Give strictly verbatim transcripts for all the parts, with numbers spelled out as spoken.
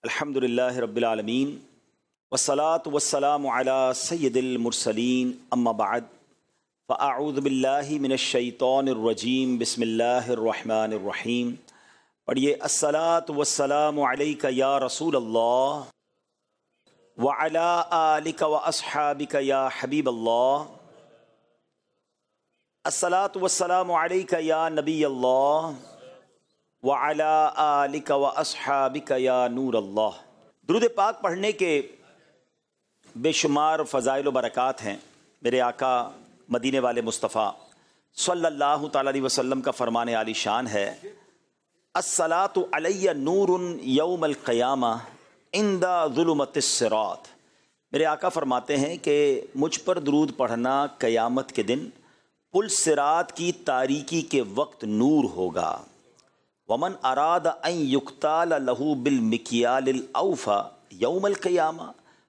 الحمد للہ رب العالمین والصلاة والسلام علی سید المرسلین اما بعد فاعوذ باللہ من الشیطان الرجیم بسم اللہ الرحمن الرحیم. پڑھیے الصلاة والسلام علیک یا رسول اللہ وعلی آلک واصحابک یا حبیب اللہ. الصلاة والسلام علیک یا نبی اللہ وعلی آلک واصحابک یا نور اللہ. درود پاک پڑھنے کے بے شمار فضائل و برکات ہیں. میرے آقا مدینے والے مصطفیٰ صلی اللہ تعالی علیہ وسلم کا فرمان عالی شان ہے، الصلاۃ علی نور یوم القیامہ عند ظلمت الصراط. میرے آقا فرماتے ہیں کہ مجھ پر درود پڑھنا قیامت کے دن پل صراط کی تاریکی کے وقت نور ہوگا. ومن اراد ان یقتال له بالمکیال الاوفا یوم القیامہ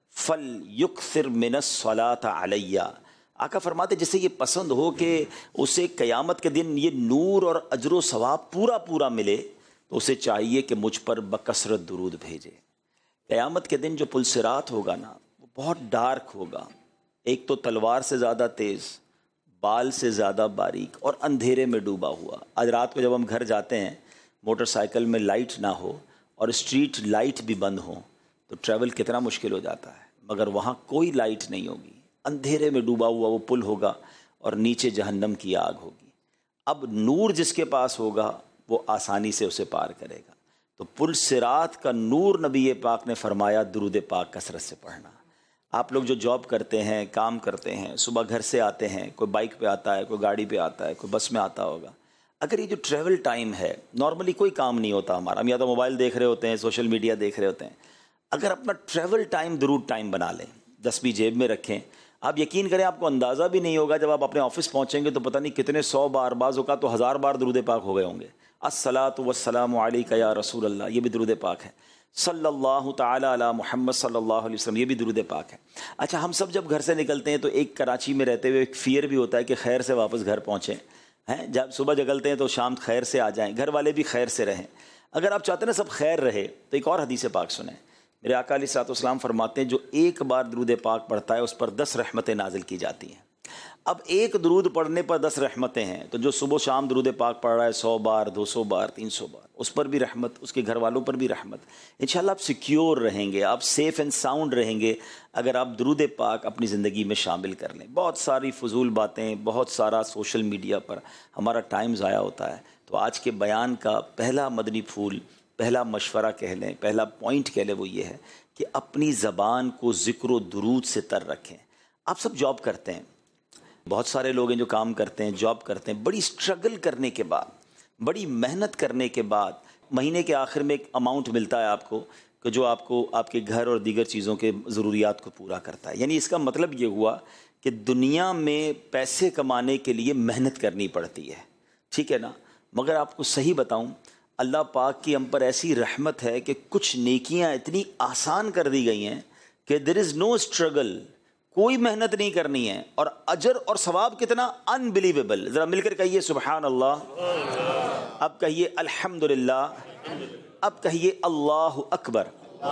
فلیکثر من الصلاۃ علی. آقا فرماتے جسے یہ پسند ہو کہ اسے قیامت کے دن یہ نور اور اجر و ثواب پورا پورا ملے تو اسے چاہیے کہ مجھ پر بکثرت درود بھیجے. قیامت کے دن جو پل صراط ہوگا نا وہ بہت ڈارک ہوگا، ایک تو تلوار سے زیادہ تیز، بال سے زیادہ باریک اور اندھیرے میں ڈوبا ہوا. آج رات کو جب ہم گھر جاتے ہیں موٹر سائیکل میں لائٹ نہ ہو اور اسٹریٹ لائٹ بھی بند ہو تو ٹریول کتنا مشکل ہو جاتا ہے، مگر وہاں کوئی لائٹ نہیں ہوگی، اندھیرے میں ڈوبا ہوا وہ پل ہوگا اور نیچے جہنم کی آگ ہوگی. اب نور جس کے پاس ہوگا وہ آسانی سے اسے پار کرے گا. تو پل صراط کا نور نبی پاک نے فرمایا درود پاک کثرت سے پڑھنا. آپ لوگ جو جاب کرتے ہیں، کام کرتے ہیں، صبح گھر سے آتے ہیں، کوئی بائک پہ آتا ہے، کوئی گاڑی پہ آتا ہے، کوئی بس میں آتا ہوگا، اگر یہ جو ٹریول ٹائم ہے، نارملی کوئی کام نہیں ہوتا ہمارا، ہم یا تو موبائل دیکھ رہے ہوتے ہیں، سوشل میڈیا دیکھ رہے ہوتے ہیں. اگر اپنا ٹریول ٹائم درود ٹائم بنا لیں، دس بھی جیب میں رکھیں، آپ یقین کریں آپ کو اندازہ بھی نہیں ہوگا جب آپ اپنے آفس پہنچیں گے تو پتہ نہیں کتنے سو بار، بعض اوقات تو ہزار بار درود پاک ہو گئے ہوں گے. الصلاۃ والسلام علیک یا رسول اللہ، یہ بھی درود پاک ہے. صلی اللہ تعالی علی محمد صلی اللہ علیہ وسلم، یہ بھی درود پاک ہے. اچھا، ہم سب جب گھر سے نکلتے ہیں تو ایک کراچی میں رہتے ہوئے ایک فیئر بھی ہوتا ہے کہ خیر سے واپس گھر پہنچیں، ہیں جب صبح جگلتے ہیں تو شام خیر سے آ جائیں، گھر والے بھی خیر سے رہیں. اگر آپ چاہتے ہیں نا سب خیر رہے تو ایک اور حدیث پاک سنیں. میرے آقا علیہ الصلوۃ والسلام فرماتے ہیں جو ایک بار درود پاک پڑھتا ہے اس پر دس رحمتیں نازل کی جاتی ہیں. اب ایک درود پڑھنے پر دس رحمتیں ہیں تو جو صبح شام درود پاک پڑھ رہا ہے سو بار، دو سو بار، تین سو بار، اس پر بھی رحمت، اس کے گھر والوں پر بھی رحمت. انشاءاللہ آپ سیکیور رہیں گے، آپ سیف اینڈ ساؤنڈ رہیں گے اگر آپ درود پاک اپنی زندگی میں شامل کر لیں. بہت ساری فضول باتیں، بہت سارا سوشل میڈیا پر ہمارا ٹائم ضائع ہوتا ہے. تو آج کے بیان کا پہلا مدنی پھول، پہلا مشورہ کہہ لیں، پہلا پوائنٹ کہہ لیں، وہ یہ ہے کہ اپنی زبان کو ذکر و درود سے تر رکھیں. آپ سب جاب کرتے ہیں، بہت سارے لوگ ہیں جو کام کرتے ہیں، جاب کرتے ہیں، بڑی سٹرگل کرنے کے بعد، بڑی محنت کرنے کے بعد مہینے کے آخر میں ایک اماؤنٹ ملتا ہے آپ کو کہ جو آپ کو آپ کے گھر اور دیگر چیزوں کے ضروریات کو پورا کرتا ہے. یعنی اس کا مطلب یہ ہوا کہ دنیا میں پیسے کمانے کے لیے محنت کرنی پڑتی ہے، ٹھیک ہے نا. مگر آپ کو صحیح بتاؤں، اللہ پاک کی ہم پر ایسی رحمت ہے کہ کچھ نیکیاں اتنی آسان کر دی گئی ہیں کہ دیر از نو اسٹرگل، کوئی محنت نہیں کرنی ہے، اور اجر اور ثواب کتنا انبلیویبل. ذرا مل کر کہیے سبحان اللہ، اب کہیے الحمدللہ، اب کہیے اللہ اکبر.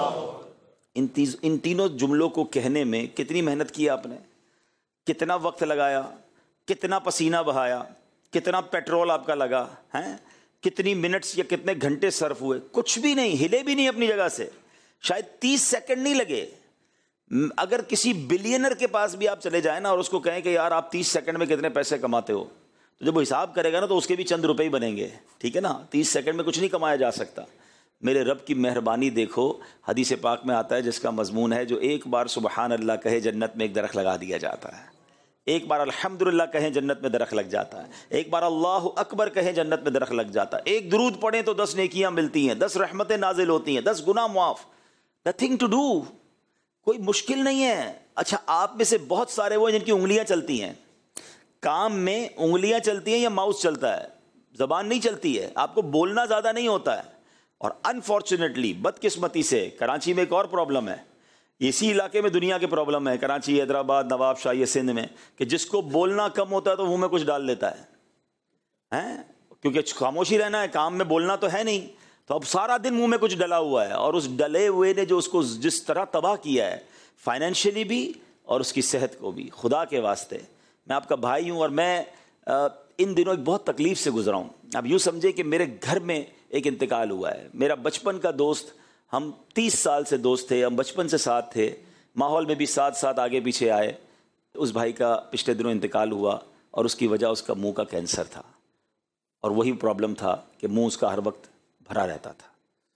ان تیز ان تینوں جملوں کو کہنے میں کتنی محنت کی آپ نے، کتنا وقت لگایا، کتنا پسینہ بہایا، کتنا پیٹرول آپ کا لگا ہیں، کتنی منٹس یا کتنے گھنٹے صرف ہوئے. کچھ بھی نہیں، ہلے بھی نہیں اپنی جگہ سے، شاید تیس سیکنڈ نہیں لگے. اگر کسی بلینر کے پاس بھی آپ چلے جائیں نا اور اس کو کہیں کہ یار آپ تیس سیکنڈ میں کتنے پیسے کماتے ہو، تو جب وہ حساب کرے گا نا تو اس کے بھی چند روپے ہی بنیں گے، ٹھیک ہے نا. تیس سیکنڈ میں کچھ نہیں کمایا جا سکتا. میرے رب کی مہربانی دیکھو، حدیث پاک میں آتا ہے جس کا مضمون ہے جو ایک بار سبحان اللہ کہے جنت میں ایک درخت لگا دیا جاتا ہے، ایک بار الحمدللہ کہیں جنت میں درخت لگ جاتا ہے، ایک بار اللہ اکبر کہیں جنت میں درخت لگ جاتا ہے، ایک درود پڑھیں تو دس نیکیاں ملتی ہیں، دس رحمتیں نازل ہوتی ہیں، دس گناہ معاف. نتھنگ ٹو ڈو، کوئی مشکل نہیں ہے. اچھا، آپ میں سے بہت سارے وہ جن کی انگلیاں چلتی ہیں، کام میں انگلیاں چلتی ہیں یا ماؤس چلتا ہے، زبان نہیں چلتی ہے، آپ کو بولنا زیادہ نہیں ہوتا ہے. اور انفارچونیٹلی، بدقسمتی سے، کراچی میں ایک اور پرابلم ہے، اسی علاقے میں دنیا کے پرابلم ہے، کراچی، حیدرآباد، نواب شاہی، سندھ میں، کہ جس کو بولنا کم ہوتا ہے تو منہ میں کچھ ڈال لیتا ہے، ہیں کیونکہ خاموشی رہنا ہے، کام میں بولنا تو ہے نہیں. تو اب سارا دن منہ میں کچھ ڈلا ہوا ہے، اور اس ڈلے ہوئے نے جو اس کو جس طرح تباہ کیا ہے فائنینشلی بھی اور اس کی صحت کو بھی. خدا کے واسطے میں آپ کا بھائی ہوں، اور میں ان دنوں ایک بہت تکلیف سے گزرا ہوں. اب یوں سمجھے کہ میرے گھر میں ایک انتقال ہوا ہے. میرا بچپن کا دوست، ہم تیس سال سے دوست تھے، ہم بچپن سے ساتھ تھے، ماحول میں بھی ساتھ ساتھ آگے پیچھے آئے. اس بھائی کا پچھلے دنوں انتقال ہوا، اور اس کی وجہ اس کا منہ کا کینسر تھا، اور وہی پرابلم تھا کہ منہ اس کا ہر وقت بھرا رہتا تھا.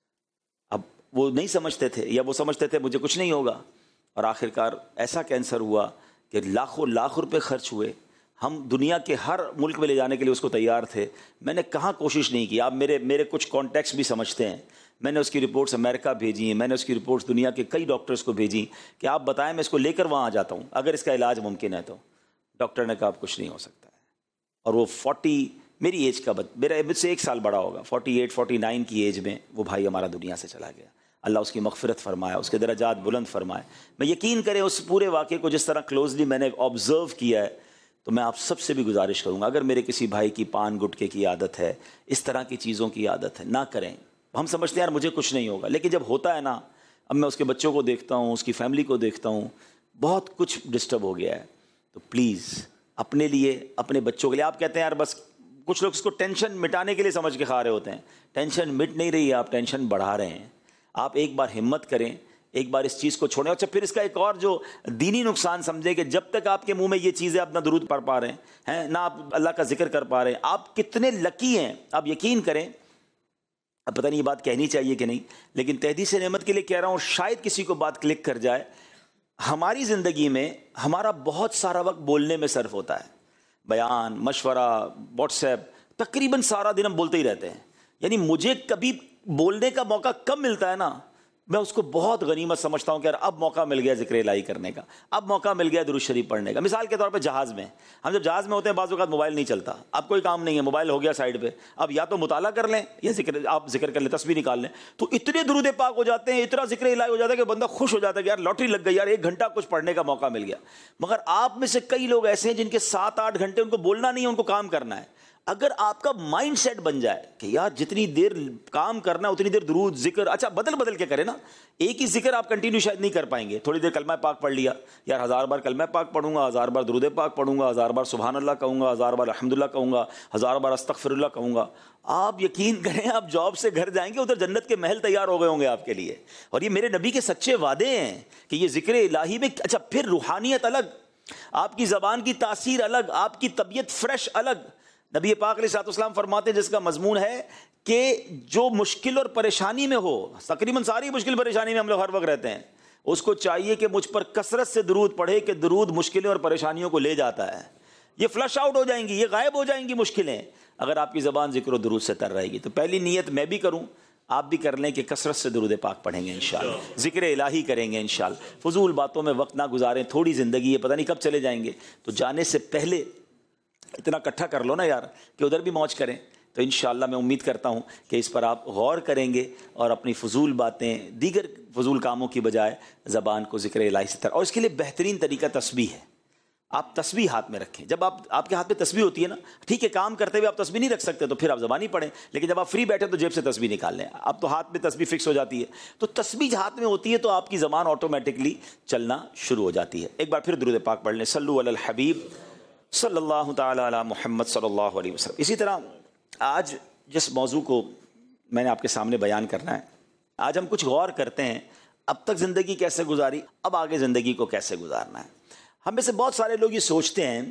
اب وہ نہیں سمجھتے تھے، یا وہ سمجھتے تھے مجھے کچھ نہیں ہوگا، اور آخر کار ایسا کینسر ہوا کہ لاکھوں لاکھ روپے خرچ ہوئے. ہم دنیا کے ہر ملک میں لے جانے کے لیے اس کو تیار تھے. میں نے کہاں کوشش نہیں کی. آپ میرے میرے کچھ کانٹیکٹس بھی سمجھتے ہیں. میں نے اس کی رپورٹس امریکہ بھیجی ہیں، میں نے اس کی رپورٹس دنیا کے کئی ڈاکٹرز کو بھیجی کہ آپ بتائیں میں اس کو لے کر وہاں آ جاتا ہوں اگر اس کا علاج ممکن ہے. تو ڈاکٹر نے کہا اب کچھ نہیں ہو سکتا ہے. اور وہ فورٹی میری ایج کا بد میرا مجھ سے ایک سال بڑا ہوگا، فورٹی ایٹ فورٹی نائن کی ایج میں وہ بھائی ہمارا دنیا سے چلا گیا. اللہ اس کی مغفرت فرمائے، اس کے درجات بلند فرمائے. میں یقین کریں اس پورے واقعے کو جس طرح کلوزلی میں نے آبزرو کیا ہے، تو میں آپ سب سے بھی گزارش کروں گا، اگر میرے کسی بھائی کی پان گٹکے کی عادت ہے، اس طرح کی چیزوں کی عادت ہے، نہ کریں. ہم سمجھتے ہیں یار مجھے کچھ نہیں ہوگا، لیکن جب ہوتا ہے نا، اب میں اس کے بچوں کو دیکھتا ہوں، اس کی فیملی کو دیکھتا ہوں، بہت کچھ ڈسٹرب ہو گیا ہے. تو پلیز اپنے لیے، اپنے بچوں کے لیے. آپ کہتے ہیں یار بس، کچھ لوگ اس کو ٹینشن مٹانے کے لیے سمجھ کے کھا رہے ہوتے ہیں. ٹینشن مٹ نہیں رہی ہے، آپ ٹینشن بڑھا رہے ہیں. آپ ایک بار ہمت کریں، ایک بار اس چیز کو چھوڑیں. اچھا پھر اس کا ایک اور جو دینی نقصان سمجھیں کہ جب تک آپ کے منہ میں یہ چیزیں آپ نہ درود پڑھ پا رہے ہیں، نہ آپ اللہ کا ذکر کر پا رہے ہیں، آپ کتنے لکی ہیں. آپ یقین کریں، اب پتہ نہیں یہ بات کہنی چاہیے کہ نہیں، لیکن تحدیث نعمت کے لیے کہہ رہا ہوں، شاید کسی کو بات کلک کر جائے. ہماری زندگی میں ہمارا بہت سارا وقت بولنے میں صرف ہوتا ہے، بیان، مشورہ، واٹس ایپ، تقریباً سارا دن ہم بولتے ہی رہتے ہیں. یعنی مجھے کبھی بولنے کا موقع کم ملتا ہے نا، میں اس کو بہت غنیمت سمجھتا ہوں کہ یار اب موقع مل گیا ذکر الہی کرنے کا، اب موقع مل گیا درود شریف پڑھنے کا. مثال کے طور پہ جہاز میں، ہم جب جہاز میں ہوتے ہیں بعض اوقات موبائل نہیں چلتا، اب کوئی کام نہیں ہے، موبائل ہو گیا سائڈ پہ، اب یا تو مطالعہ کر لیں یا ذکر آپ ذکر کر لیں، تسبیح نکال لیں. تو اتنے درود پاک ہو جاتے ہیں، اتنا ذکر الہی ہو جاتا ہے کہ بندہ خوش ہو جاتا ہے کہ یار لاٹری لگ گئی، یار ایک گھنٹہ کچھ پڑھنے کا موقع مل گیا. مگر آپ میں سے کئی لوگ ایسے ہیں جن کے سات آٹھ گھنٹے ان کو بولنا نہیں ہے، ان کو کام کرنا ہے. اگر آپ کا مائنڈ سیٹ بن جائے کہ یار جتنی دیر کام کرنا اتنی دیر درود ذکر، اچھا بدل بدل کے کریں نا، ایک ہی ذکر آپ کنٹینیو شاید نہیں کر پائیں گے. تھوڑی دیر کلمہ پاک پڑھ لیا، یار ہزار بار کلمہ پاک پڑھوں گا، ہزار بار درود پاک پڑھوں گا، ہزار بار سبحان اللہ کہوں گا، ہزار بار الحمدللہ کہوں گا، ہزار بار استغفر اللہ کہوں گا. آپ یقین کریں آپ جاب سے گھر جائیں گے، ادھر جنت کے محل تیار ہو گئے ہوں گے آپ کے لیے. اور یہ میرے نبی کے سچے وعدے ہیں کہ یہ ذکر الہی میں. اچھا پھر روحانیت الگ، آپ کی زبان کی تاثیر الگ، آپ کی طبیعت فریش الگ. نبی پاک علیہ الصلوۃ والسلام فرماتے ہیں جس کا مضمون ہے کہ جو مشکل اور پریشانی میں ہو، تقریباً ساری مشکل پریشانی میں ہم لوگ ہر وقت رہتے ہیں، اس کو چاہیے کہ مجھ پر کثرت سے درود پڑھے کہ درود مشکلیں اور پریشانیوں کو لے جاتا ہے. یہ فلش آؤٹ ہو جائیں گی، یہ غائب ہو جائیں گی مشکلیں اگر آپ کی زبان ذکر و درود سے تر رہے گی. تو پہلی نیت میں بھی کروں، آپ بھی کر لیں کہ کثرت سے درود پاک پڑھیں گے انشاءاللہ، ذکر الہی کریں گے انشاءاللہ. فضول باتوں میں وقت نہ گزاریں، تھوڑی زندگی ہے، پتہ نہیں کب چلے جائیں گے. تو جانے سے پہلے اتنا اکٹھا کر لو نا یار کہ ادھر بھی موج کریں. تو انشاءاللہ میں امید کرتا ہوں کہ اس پر آپ غور کریں گے اور اپنی فضول باتیں، دیگر فضول کاموں کی بجائے زبان کو ذکر الہی سے تر. اور اس کے لیے بہترین طریقہ تسبیح ہے. آپ تسبیح ہاتھ میں رکھیں. جب آپ آپ کے ہاتھ میں تسبیح ہوتی ہے نا، ٹھیک ہے کام کرتے ہوئے آپ تسبیح نہیں رکھ سکتے تو پھر آپ زبانی پڑھیں، لیکن جب آپ فری بیٹھے تو جیب سے تسبیح نکال لیں. اب تو ہاتھ میں تسبیح فکس ہو جاتی ہے، تو تسبیح ہاتھ میں ہوتی ہے تو آپ کی زبان آٹومیٹکلی چلنا شروع ہو جاتی ہے. ایک بار پھر درود پاک پڑھ لیں. صلو علی الحبیب صلی اللہ تعالی علی محمد صلی اللہ علیہ وسلم. اسی طرح آج جس موضوع کو میں نے آپ کے سامنے بیان کرنا ہے، آج ہم کچھ غور کرتے ہیں اب تک زندگی کیسے گزاری، اب آگے زندگی کو کیسے گزارنا ہے. ہم میں سے بہت سارے لوگ یہ سوچتے ہیں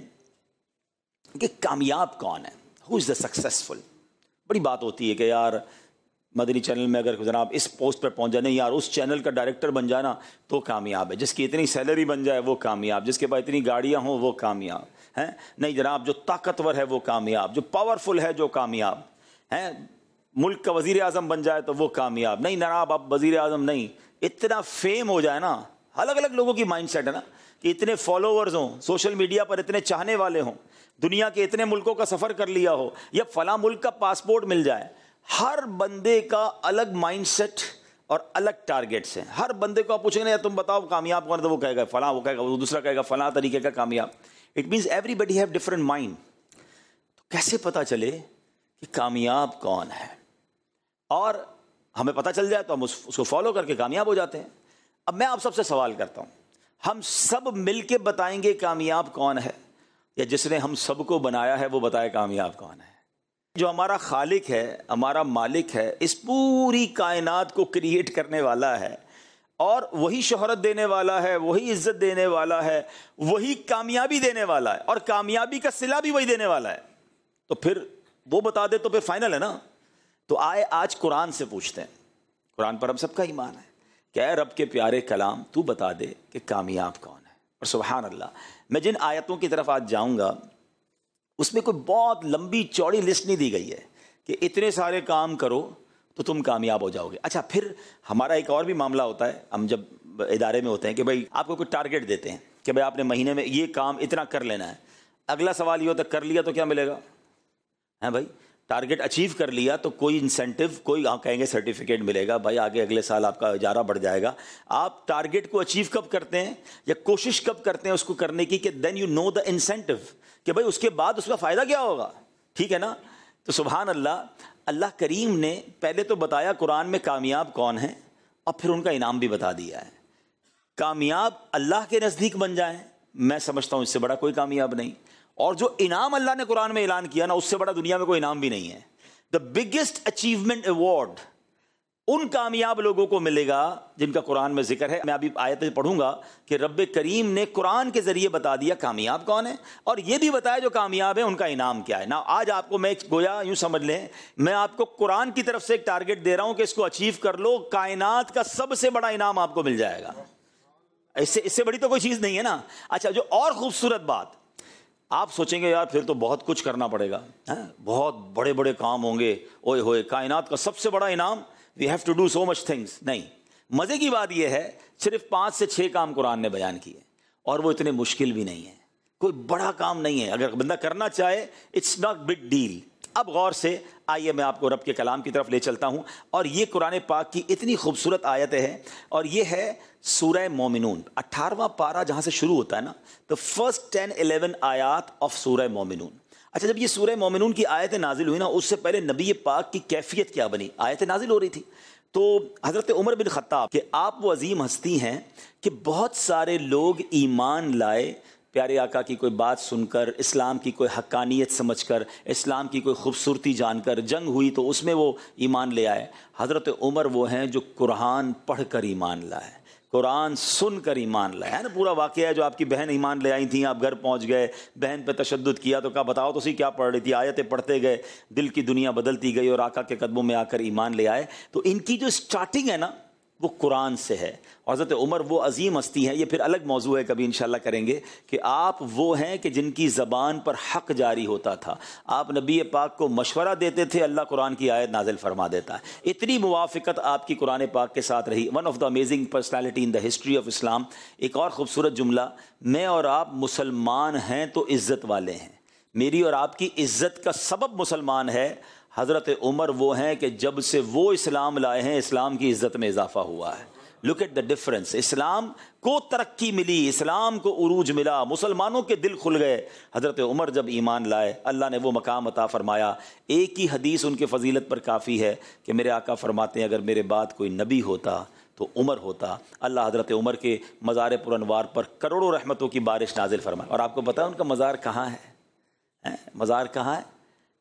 کہ کامیاب کون ہے، ہو از دا سکسیسفل. بڑی بات ہوتی ہے کہ یار مدنی چینل میں اگر جناب اس پوسٹ پہ پہنچ جائے، نہیں یار اس چینل کا ڈائریکٹر بن جانا تو کامیاب ہے، جس کی اتنی سیلری بن جائے وہ کامیاب، جس کے پاس اتنی گاڑیاں ہوں وہ کامیاب ہیں. نہیں جناب، جو طاقتور ہے وہ کامیاب، جو پاورفل ہے جو کامیاب ہیں، ملک کا وزیر اعظم بن جائے تو وہ کامیاب. نہیں جناب اب وزیر اعظم نہیں، اتنا فیم ہو جائے نا. الگ الگ لوگوں کی مائنڈ سیٹ ہے نا، کہ اتنے فالوورز ہوں، سوشل میڈیا پر اتنے چاہنے والے ہوں، دنیا کے اتنے ملکوں کا سفر کر لیا ہو، یا فلاں ملک کا پاسپورٹ مل جائے. ہر بندے کا الگ مائنڈ سیٹ اور الگ ٹارگیٹس ہیں. ہر بندے کو آپ پوچھیں گے تم بتاؤ کامیاب کون ہے، تو وہ کہے گا فلاں، وہ کہے گا وہ دوسرا کہے گا فلاں طریقے کا کامیاب. It means everybody have different mind. تو کیسے پتا چلے کہ کامیاب کون ہے؟ اور ہمیں پتہ چل جائے تو ہم اس اس کو فالو کر کے کامیاب ہو جاتے ہیں۔ اب میں آپ سب سے سوال کرتا ہوں، ہم سب مل کے بتائیں گے کامیاب کون ہے، یا جس نے ہم سب کو بنایا ہے وہ بتائے کامیاب کون ہے؟ جو ہمارا خالق ہے، ہمارا مالک ہے، اس پوری کائنات کو کریٹ کرنے والا ہے، اور وہی شہرت دینے والا ہے، وہی عزت دینے والا ہے، وہی کامیابی دینے والا ہے، اور کامیابی کا صلہ بھی وہی دینے والا ہے، تو پھر وہ بتا دے تو پھر فائنل ہے نا۔ تو آئے آج قرآن سے پوچھتے ہیں، قرآن پر ہم سب کا ایمان ہے کہ اے رب کے پیارے کلام تو بتا دے کہ کامیاب کون ہے۔ اور سبحان اللہ، میں جن آیتوں کی طرف آج جاؤں گا اس میں کوئی بہت لمبی چوڑی لسٹ نہیں دی گئی ہے کہ اتنے سارے کام کرو تو تم کامیاب ہو جاؤ گے۔ اچھا، پھر ہمارا ایک اور بھی معاملہ ہوتا ہے، ہم جب ادارے میں ہوتے ہیں کہ بھائی آپ کو کوئی ٹارگٹ دیتے ہیں کہ بھائی آپ نے مہینے میں یہ کام اتنا کر لینا ہے، اگلا سوال یہ ہوتا ہے کر لیا تو کیا ملے گا؟ ہیں بھائی، ٹارگٹ اچیو کر لیا تو کوئی انسینٹیو، کوئی آپ کہیں گے سرٹیفکیٹ ملے گا، بھائی آگے اگلے سال آپ کا اجارہ بڑھ جائے گا۔ آپ ٹارگٹ کو اچیو کب کرتے ہیں یا کوشش کب کرتے ہیں اس کو کرنے کی کہ then you know the incentive, کہ بھائی اس کے بعد اس کا فائدہ کیا ہوگا، ٹھیک ہے نا؟ تو سبحان اللہ، اللہ کریم نے پہلے تو بتایا قرآن میں کامیاب کون ہیں، اور پھر ان کا انعام بھی بتا دیا ہے۔ کامیاب اللہ کے نزدیک بن جائیں، میں سمجھتا ہوں اس سے بڑا کوئی کامیاب نہیں، اور جو انعام اللہ نے قرآن میں اعلان کیا نا، اس سے بڑا دنیا میں کوئی انعام بھی نہیں ہے۔ دا بگیسٹ اچیومنٹ ایوارڈ ان کامیاب لوگوں کو ملے گا جن کا قرآن میں ذکر ہے۔ میں ابھی آیتیں پڑھوں گا کہ رب کریم نے قرآن کے ذریعے بتا دیا کامیاب کون ہے، اور یہ بھی بتایا جو کامیاب ہے ان کا انعام کیا ہے نا۔ آج آپ کو میں گویا یوں سمجھ لیں، میں آپ کو قرآن کی طرف سے ایک ٹارگٹ دے رہا ہوں کہ اس کو اچیو کر لو، کائنات کا سب سے بڑا انعام آپ کو مل جائے گا۔ اس سے اس سے بڑی تو کوئی چیز نہیں ہے نا۔ اچھا، جو اور خوبصورت بات، آپ سوچیں گے یار پھر تو بہت کچھ کرنا پڑے گا، بہت بڑے بڑے کام ہوں گے، اوئے ہوئے کائنات کا سب سے بڑا انعام، we have to do so much things۔ نہیں، مزے کی بات یہ ہے صرف پانچ سے چھ کام قرآن نے بیان کیے، اور وہ اتنے مشکل بھی نہیں ہیں، کوئی بڑا کام نہیں ہے، اگر بندہ کرنا چاہے اٹس ناٹ بگ ڈیل۔ اب غور سے آئیے میں آپ کو رب کے کلام کی طرف لے چلتا ہوں، اور یہ قرآن پاک کی اتنی خوبصورت آیتیں ہیں، اور یہ ہے سورہ مومنون، اٹھارہواں پارہ جہاں سے شروع ہوتا ہے نا، the first ٹین الیون آیات آف سورہ مومنون۔ اچھا، جب یہ سورہ مومنون کی آیتیں نازل ہوئی نا، اس سے پہلے نبی پاک کی کیفیت کیا بنی؟ آیتیں نازل ہو رہی تھی تو حضرت عمر بن خطاب کہ آپ وہ عظیم ہستی ہیں کہ بہت سارے لوگ ایمان لائے پیارے آقا کی کوئی بات سن کر، اسلام کی کوئی حقانیت سمجھ کر، اسلام کی کوئی خوبصورتی جان کر، جنگ ہوئی تو اس میں وہ ایمان لے آئے۔ حضرت عمر وہ ہیں جو قرآن پڑھ کر ایمان لائے، قرآن سن کر ایمان لائے، ہے نا؟ پورا واقعہ ہے جو آپ کی بہن ایمان لے آئی تھیں، آپ گھر پہنچ گئے، بہن پہ تشدد کیا تو کہا بتاؤ تو صحیح کیا پڑھ رہی تھی، آیتیں پڑھتے گئے، دل کی دنیا بدلتی گئی، اور آقا کے قدموں میں آ کر ایمان لے آئے۔ تو ان کی جو سٹارٹنگ ہے نا وہ قرآن سے ہے، اور حضرت عمر وہ عظیم ہستی ہیں، یہ پھر الگ موضوع ہے، کبھی انشاءاللہ کریں گے، کہ آپ وہ ہیں کہ جن کی زبان پر حق جاری ہوتا تھا، آپ نبی پاک کو مشورہ دیتے تھے، اللہ قرآن کی آیت نازل فرما دیتا ہے۔ اتنی موافقت آپ کی قرآن پاک کے ساتھ رہی، one of the amazing personality in the history of Islam. ایک اور خوبصورت جملہ، میں اور آپ مسلمان ہیں تو عزت والے ہیں، میری اور آپ کی عزت کا سبب مسلمان ہے۔ حضرت عمر وہ ہیں کہ جب سے وہ اسلام لائے ہیں، اسلام کی عزت میں اضافہ ہوا ہے۔ لک ایٹ دا ڈفرنس، اسلام کو ترقی ملی، اسلام کو عروج ملا، مسلمانوں کے دل کھل گئے۔ حضرت عمر جب ایمان لائے، اللہ نے وہ مقام عطا فرمایا۔ ایک ہی حدیث ان کے فضیلت پر کافی ہے کہ میرے آقا فرماتے ہیں اگر میرے بعد کوئی نبی ہوتا تو عمر ہوتا۔ اللہ حضرت عمر کے مزار پر انوار پر کروڑوں رحمتوں کی بارش نازل فرمائے۔ اور آپ کو پتہ ہے ان کا مزار کہاں ہے؟ مزار کہاں ہے؟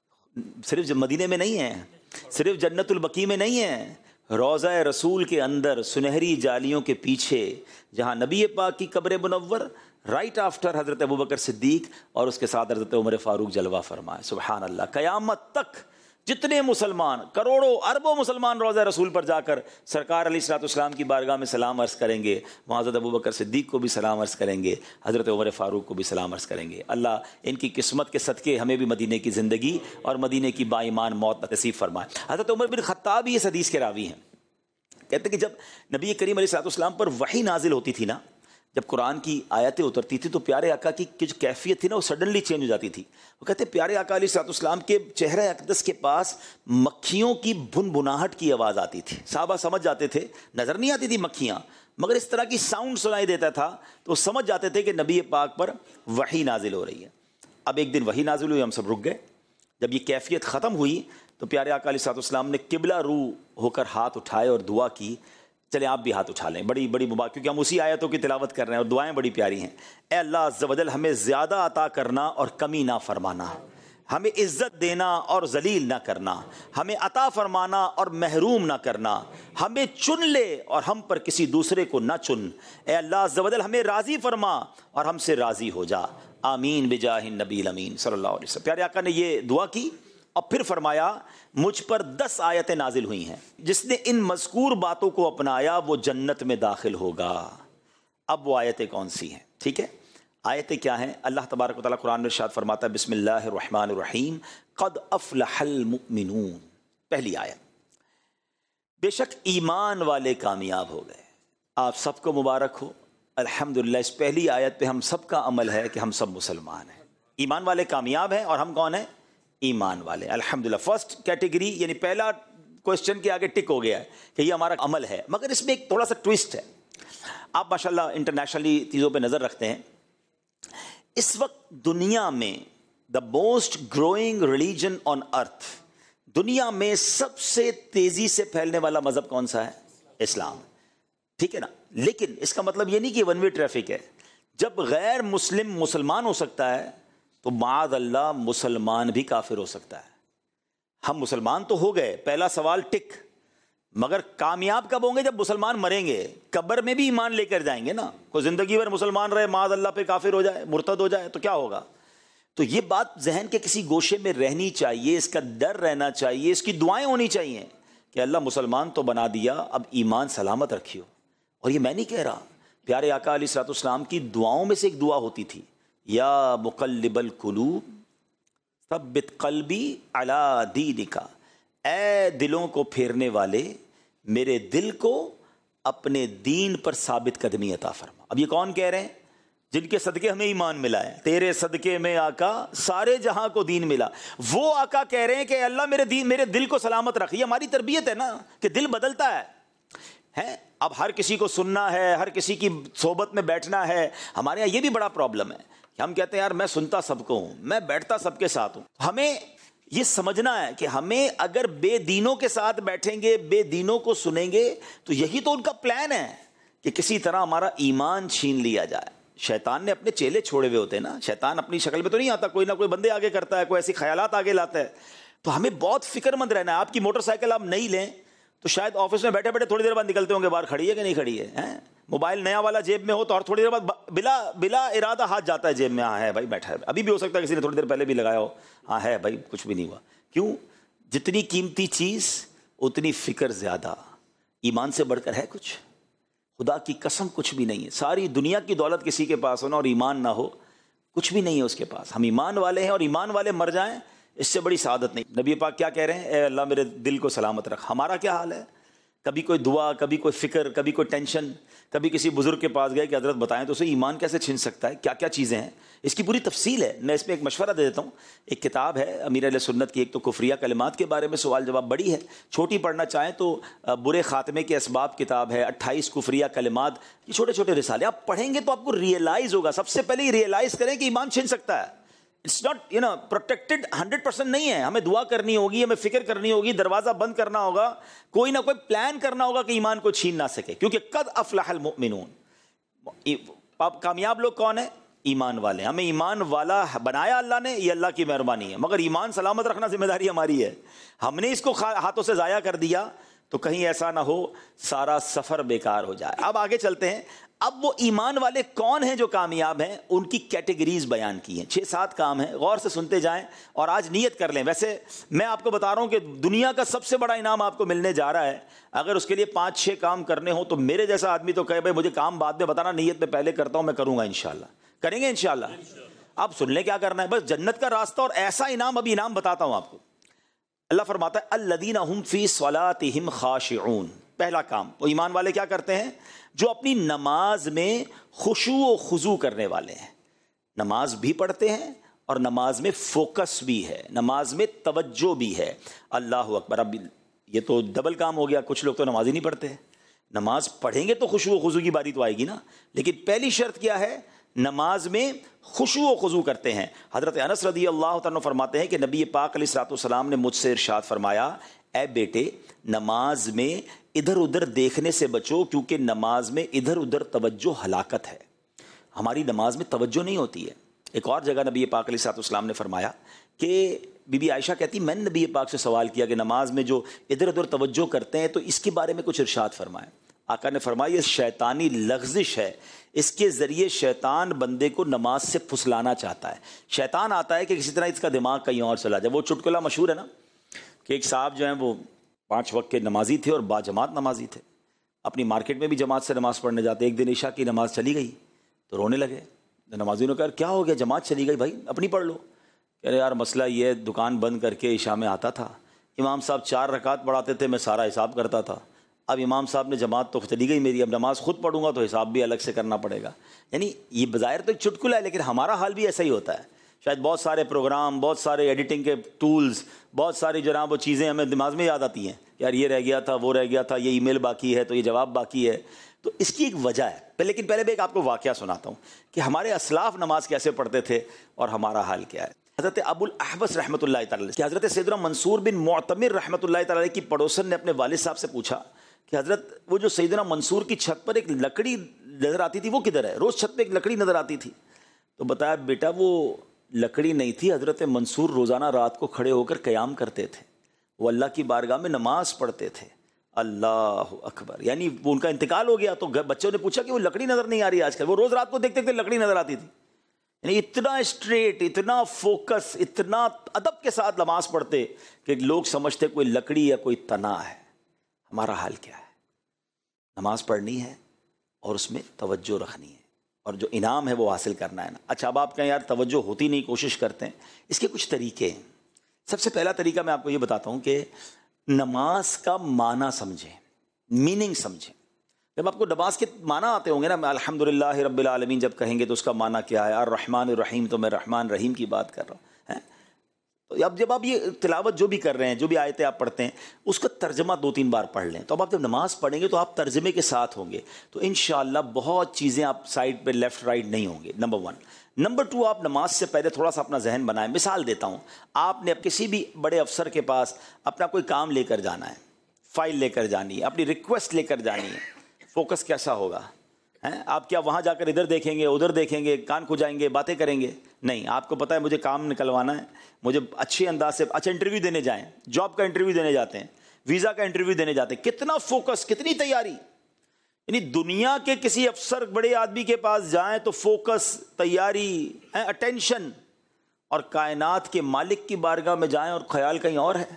صرف مدینے میں نہیں ہے، صرف جنت البقیع میں نہیں ہے، روضہ رسول کے اندر سنہری جالیوں کے پیچھے جہاں نبی پاک کی قبر منور، رائٹ آفٹر حضرت ابوبکر صدیق، اور اس کے ساتھ حضرت عمر فاروق جلوہ فرمائے۔ سبحان اللہ، قیامت تک جتنے مسلمان، کروڑوں اربوں مسلمان روضہ رسول پر جا کر سرکار علیہ الصلوۃ والسلام کی بارگاہ میں سلام عرض کریں گے، وہاں حضرت ابوبکر صدیق کو بھی سلام عرض کریں گے، حضرت عمر فاروق کو بھی سلام عرض کریں گے۔ اللہ ان کی قسمت کے صدقے ہمیں بھی مدینے کی زندگی اور مدینے کی با ایمان موت نصیب فرمائے۔ حضرت عمر بن خطاب بھی اس حدیث کے راوی ہیں، کہتے ہیں کہ جب نبی کریم علیہ الصلوۃ والسلام پر وحی نازل ہوتی تھی نا، جب قرآن کی آیتیں اترتی تھی تو پیارے آقا کی جو کیفیت تھی نا وہ سڈنلی چینج ہو جاتی تھی۔ وہ کہتے ہیں پیارے آقا علیہ الصلوۃ والسلام کے چہرہ اقدس کے پاس مکھیوں کی بن بناہٹ کی آواز آتی تھی، صحابہ سمجھ جاتے تھے، نظر نہیں آتی تھی مکھیاں، مگر اس طرح کی ساؤنڈ سنائی دیتا تھا تو سمجھ جاتے تھے کہ نبی پاک پر وحی نازل ہو رہی ہے۔ اب ایک دن وحی نازل ہوئی، ہم سب رک گئے۔ جب یہ کیفیت ختم ہوئی تو پیارے آقا علیہ الصلوۃ والسلام نے قبلہ رو ہو کر ہاتھ اٹھائے اور دعا کی. چلیں آپ بھی ہاتھ اٹھا لیں, بڑی بڑی مبارک, کیونکہ ہم اسی آیتوں کی تلاوت کر رہے ہیں اور دعائیں بڑی پیاری ہیں. اے اللہ عز و جل ہمیں زیادہ عطا کرنا اور کمی نہ فرمانا, ہمیں عزت دینا اور ذلیل نہ کرنا, ہمیں عطا فرمانا اور محروم نہ کرنا, ہمیں چن لے اور ہم پر کسی دوسرے کو نہ چن. اے اللہ عز و جل ہمیں راضی فرما اور ہم سے راضی ہو جا. آمین بجاہ النبی الامین صلی اللہ علیہ وسلم. پیارے آقا نے یہ دعا کی اور پھر فرمایا مجھ پر دس آیتیں نازل ہوئی ہیں, جس نے ان مذکور باتوں کو اپنایا وہ جنت میں داخل ہوگا. اب وہ آیتیں کون سی ہیں؟ ٹھیک ہے, آیتیں کیا ہیں؟ اللہ تبارک و تعالیٰ قرآن میں ارشاد فرماتا ہے بسم اللہ الرحمن الرحیم قد افلح المؤمنون. پہلی آیت, بے شک ایمان والے کامیاب ہو گئے. آپ سب کو مبارک ہو, الحمدللہ. اس پہلی آیت پہ ہم سب کا عمل ہے کہ ہم سب مسلمان ہیں. ایمان والے کامیاب ہیں اور ہم کون ہیں؟ ایمان والے. الحمدللہ فرسٹ کیٹیگری, یعنی پہلا کوشچن کے آگے ٹک ہو گیا ہے کہ یہ ہمارا عمل ہے. مگر اس میں ایک تھوڑا سا ٹویسٹ ہے. آپ ماشاءاللہ انٹرنیشنلی چیزوں پہ نظر رکھتے ہیں. اس وقت دنیا میں the most growing religion on earth, دنیا میں سب سے تیزی سے پھیلنے والا مذہب کون سا ہے؟ اسلام. ٹھیک ہے نا, لیکن اس کا مطلب یہ نہیں کہ ون وے ٹریفک ہے. جب غیر مسلم مسلمان ہو سکتا ہے تو معاذ اللہ مسلمان بھی کافر ہو سکتا ہے. ہم مسلمان تو ہو گئے, پہلا سوال ٹک, مگر کامیاب کب ہوں گے؟ جب مسلمان مریں گے. قبر میں بھی ایمان لے کر جائیں گے نا. کوئی زندگی بھر مسلمان رہے, معاذ اللہ پہ کافر ہو جائے, مرتد ہو جائے تو کیا ہوگا؟ تو یہ بات ذہن کے کسی گوشے میں رہنی چاہیے, اس کا ڈر رہنا چاہیے, اس کی دعائیں ہونی چاہیے کہ اللہ مسلمان تو بنا دیا, اب ایمان سلامت رکھیو. اور یہ میں نہیں کہہ رہا, پیارے آقا علیہ الصلوۃ والسلام کی دعاؤں میں سے ایک دعا ہوتی تھی, یا مقلب القلوب ثبت قلبی علی دینک. اے دلوں کو پھیرنے والے, میرے دل کو اپنے دین پر ثابت قدمی عطا فرما. اب یہ کون کہہ رہے ہیں؟ جن کے صدقے ہمیں ایمان ملا ہے. تیرے صدقے میں آقا سارے جہاں کو دین ملا. وہ آقا کہہ رہے ہیں کہ اللہ میرے دین میرے دل کو سلامت رکھ. یہ ہماری تربیت ہے نا کہ دل بدلتا ہے ہے اب ہر کسی کو سننا ہے, ہر کسی کی صحبت میں بیٹھنا ہے. ہمارے یہاں یہ بھی بڑا پرابلم ہے کہ ہم کہتے ہیں یار میں سنتا سب کو ہوں, میں بیٹھتا سب کے ساتھ ہوں. ہمیں یہ سمجھنا ہے کہ ہمیں اگر بے دینوں کے ساتھ بیٹھیں گے, بے دینوں کو سنیں گے, تو یہی تو ان کا پلان ہے کہ کسی طرح ہمارا ایمان چھین لیا جائے. شیطان نے اپنے چیلے چھوڑے ہوئے ہوتے ہیں نا. شیطان اپنی شکل میں تو نہیں آتا, کوئی نہ کوئی بندے آگے کرتا ہے, کوئی ایسی خیالات آگے لاتا ہے. تو ہمیں بہت فکر مند رہنا ہے. آپ کی موٹر سائیکل آپ نہیں لیں تو شاید آفس میں بیٹھے بیٹھے تھوڑی دیر بعد نکلتے ہوں گے باہر, کھڑی ہے کہ نہیں کھڑی ہے. موبائل نیا والا جیب میں ہو تو اور تھوڑی دیر بعد بلا بلا ارادہ ہاتھ جاتا ہے جیب میں, ہاں ہے بھائی بیٹھا ہے. ابھی بھی ہو سکتا ہے کسی نے تھوڑی دیر پہلے بھی لگایا ہو, ہاں ہے بھائی کچھ بھی نہیں ہوا. کیوں؟ جتنی قیمتی چیز اتنی فکر زیادہ. ایمان سے بڑھ کر ہے کچھ؟ خدا کی قسم کچھ بھی نہیں ہے. ساری دنیا کی دولت کسی کے پاس ہونا اور ایمان نہ ہو, کچھ بھی نہیں ہے اس کے پاس. ہم ایمان والے ہیں اور ایمان والے مر جائیں, اس سے بڑی سعادت نہیں. نبی پاک کیا کہہ رہے ہیں؟ اے اللہ میرے دل کو سلامت رکھ. ہمارا کیا حال ہے؟ کبھی کوئی دعا, کبھی کوئی فکر, کبھی کوئی ٹینشن, کبھی کسی بزرگ کے پاس گئے کہ حضرت بتائیں تو اسے ایمان کیسے چھن سکتا ہے, کیا کیا چیزیں ہیں. اس کی پوری تفصیل ہے. میں اس میں ایک مشورہ دے دیتا ہوں. ایک کتاب ہے امیر اہل سنت کی, ایک تو کفریہ کلمات کے بارے میں سوال جواب, بڑی ہے, چھوٹی پڑھنا چاہیں تو برے خاتمے کے اسباب کتاب ہے, اٹھائیس کفریہ کلمات. یہ چھوٹے چھوٹے رسالے آپ پڑھیں گے تو آپ کو ریئلائز ہوگا. سب سے پہلے یہ ریئلائز کریں کہ ایمان چھن سکتا ہے. It's not you know protected hundred percent نہیں ہے. ہمیں دعا کرنی ہوگی, ہمیں فکر کرنی ہوگی, دروازہ بند کرنا ہوگا, کوئی نہ کوئی پلان کرنا ہوگا کہ ایمان کو چھین نہ سکے. کیونکہ قد افلح المؤمنون, کامیاب لوگ کون ہیں؟ ایمان والے. ہمیں ایمان والا بنایا اللہ نے, یہ اللہ کی مہربانی ہے, مگر ایمان سلامت رکھنا ذمہ داری ہماری ہے. ہم نے اس کو ہاتھوں سے ضائع کر دیا تو کہیں ایسا نہ ہو سارا سفر بیکار ہو جائے. اب آگے چلتے ہیں. اب وہ ایمان والے کون ہیں جو کامیاب ہیں؟ ان کی کیٹیگریز بیان کی ہیں. چھ سات کام ہیں, غور سے سنتے جائیں اور آج نیت کر لیں. ویسے میں آپ کو بتا رہا ہوں کہ دنیا کا سب سے بڑا انعام آپ کو ملنے جا رہا ہے. اگر اس کے لیے پانچ چھ کام کرنے ہوں تو میرے جیسا آدمی تو کہے بھائی مجھے کام بعد میں بتانا, نیت میں پہلے کرتا ہوں, میں کروں گا انشاءاللہ. کریں گے انشاءاللہ. آپ سن لیں کیا کرنا ہے, بس جنت کا راستہ اور ایسا انعام. ابھی انعام بتاتا ہوں آپ کو. اللہ فرماتا ہے الذین هم فی صلاتہم خاشعون. پہلا کام, وہ ایمان والے کیا کرتے ہیں؟ جو اپنی نماز میں خشوع و خضوع کرنے والے ہیں. نماز بھی پڑھتے ہیں اور نماز میں فوکس بھی ہے, نماز میں توجہ بھی ہے. اللہ اکبر. اب یہ تو ڈبل کام ہو گیا. کچھ لوگ تو نماز ہی نہیں پڑھتے. نماز پڑھیں گے تو خشوع و خضوع کی باری تو آئے گی نا. لیکن پہلی شرط کیا ہے؟ نماز میں خشوع و خضوع کرتے ہیں۔ حضرت انس رضی اللہ تعالیٰ عنہ فرماتے ہیں کہ نبی پاک علیہ الصلوۃ والسلام نے مجھ سے ارشاد فرمایا، اے بیٹے نماز میں ادھر ادھر دیکھنے سے بچو، کیونکہ نماز میں ادھر ادھر توجہ ہلاکت ہے۔ ہماری نماز میں توجہ نہیں ہوتی ہے۔ ایک اور جگہ نبی پاک علیہ الصلوۃ والسلام نے فرمایا کہ بی بی عائشہ کہتی میں نے نبی پاک سے سوال کیا کہ نماز میں جو ادھر ادھر توجہ کرتے ہیں تو اس کے بارے میں کچھ ارشاد فرمائیں۔ آقا نے فرمایا یہ شیطانی لغزش ہے، اس کے ذریعے شیطان بندے کو نماز سے پھسلانا چاہتا ہے۔ شیطان آتا ہے کہ کسی طرح اس کا دماغ کہیں اور چلا جائے۔ وہ چٹکلا مشہور ہے نا کہ ایک صاحب جو ہیں وہ پانچ وقت کے نمازی تھے اور با جماعت نمازی تھے، اپنی مارکیٹ میں بھی جماعت سے نماز پڑھنے جاتے۔ ایک دن عشاء کی نماز چلی گئی تو رونے لگے۔ نمازیوں نے کہا کیا ہو گیا، جماعت چلی گئی، بھائی اپنی پڑھ لو۔ کہہ رہے یار مسئلہ یہ ہے، دکان بند کر کے عشاء میں آتا تھا، امام صاحب چار رکعت پڑھاتے تھے، میں سارا حساب کرتا تھا، اب امام صاحب نے جماعت تو چلی گئی میری، اب نماز خود پڑھوں گا تو حساب بھی الگ سے کرنا پڑے گا۔ یعنی یہ بظاہر تو ایک چٹکلا ہے، لیکن ہمارا حال بھی ایسا ہی ہوتا ہے۔ شاید بہت سارے پروگرام، بہت سارے ایڈیٹنگ کے ٹولز، بہت ساری جناب وہ چیزیں ہمیں دماغ میں یاد آتی ہیں، یار یہ رہ گیا تھا، وہ رہ گیا تھا، یہ ای میل باقی ہے تو یہ جواب باقی ہے۔ تو اس کی ایک وجہ ہے، لیکن پہلے بھی ایک آپ کو واقعہ سناتا ہوں کہ ہمارے اسلاف نماز کیسے پڑھتے تھے اور ہمارا حال کیا ہے۔ حضرت ابو الاحوص رحمۃ اللہ تعالی کہ حضرت سیدنا منصور بن معتمر رحمۃ اللہ تعالی کی پڑوسن نے اپنے والد صاحب سے پوچھا کہ حضرت وہ جو سیدنا منصور کی چھت پر ایک لکڑی نظر آتی تھی وہ کدھر ہے؟ روز چھت پہ ایک لکڑی نظر آتی تھی۔ تو بتایا بیٹا وہ لکڑی نہیں تھی، حضرت منصور روزانہ رات کو کھڑے ہو کر قیام کرتے تھے، وہ اللہ کی بارگاہ میں نماز پڑھتے تھے۔ اللہ اکبر، یعنی وہ ان کا انتقال ہو گیا تو بچوں نے پوچھا کہ وہ لکڑی نظر نہیں آ رہی آج کل، وہ روز رات کو دیکھتے تھے لکڑی نظر آتی تھی۔ یعنی اتنا اسٹریٹ، اتنا فوکس، اتنا ادب کے ساتھ نماز پڑھتے کہ لوگ سمجھتے کوئی لکڑی یا کوئی تنا ہے۔ ہمارا حال کیا ہے؟ نماز پڑھنی ہے اور اس میں توجہ رکھنی ہے اور جو انعام ہے وہ حاصل کرنا ہے نا۔ اچھا اب آپ کہیں یار توجہ ہوتی نہیں، کوشش کرتے ہیں، اس کے کچھ طریقے ہیں۔ سب سے پہلا طریقہ میں آپ کو یہ بتاتا ہوں کہ نماز کا معنی سمجھیں، میننگ سمجھیں۔ جب آپ کو نماز کے معنی آتے ہوں گے نا، میں الحمدللہ رب العالمین جب کہیں گے تو اس کا معنی کیا ہے، الرحمن الرحیم، تو میں رحمان رحیم کی بات کر رہا ہوں۔ تو اب جب آپ یہ تلاوت جو بھی کر رہے ہیں، جو بھی آیتیں آپ پڑھتے ہیں، اس کا ترجمہ دو تین بار پڑھ لیں۔ تو اب آپ جب نماز پڑھیں گے تو آپ ترجمے کے ساتھ ہوں گے، تو انشاءاللہ بہت چیزیں آپ سائڈ پہ لیفٹ رائٹ نہیں ہوں گے، نمبر ون۔ نمبر ٹو، آپ نماز سے پہلے تھوڑا سا اپنا ذہن بنائیں۔ مثال دیتا ہوں، آپ نے اب کسی بھی بڑے افسر کے پاس اپنا کوئی کام لے کر جانا ہے، فائل لے کر جانی ہے، اپنی ریکویسٹ لے کر جانی ہے، فوکس کیسا ہوگا؟ آپ کیا وہاں جا کر ادھر دیکھیں گے، ادھر دیکھیں گے، کان کھجائیں گے، باتیں کریں گے؟ نہیں، آپ کو پتہ ہے مجھے کام نکلوانا ہے، مجھے اچھے انداز سے، اچھا انٹرویو دینے جائیں، جاب کا انٹرویو دینے جاتے ہیں، ویزا کا انٹرویو دینے جاتے ہیں، کتنا فوکس، کتنی تیاری۔ یعنی دنیا کے کسی افسر بڑے آدمی کے پاس جائیں تو فوکس، تیاری، اٹینشن، اور کائنات کے مالک کی بارگاہ میں جائیں اور خیال کہیں اور ہے،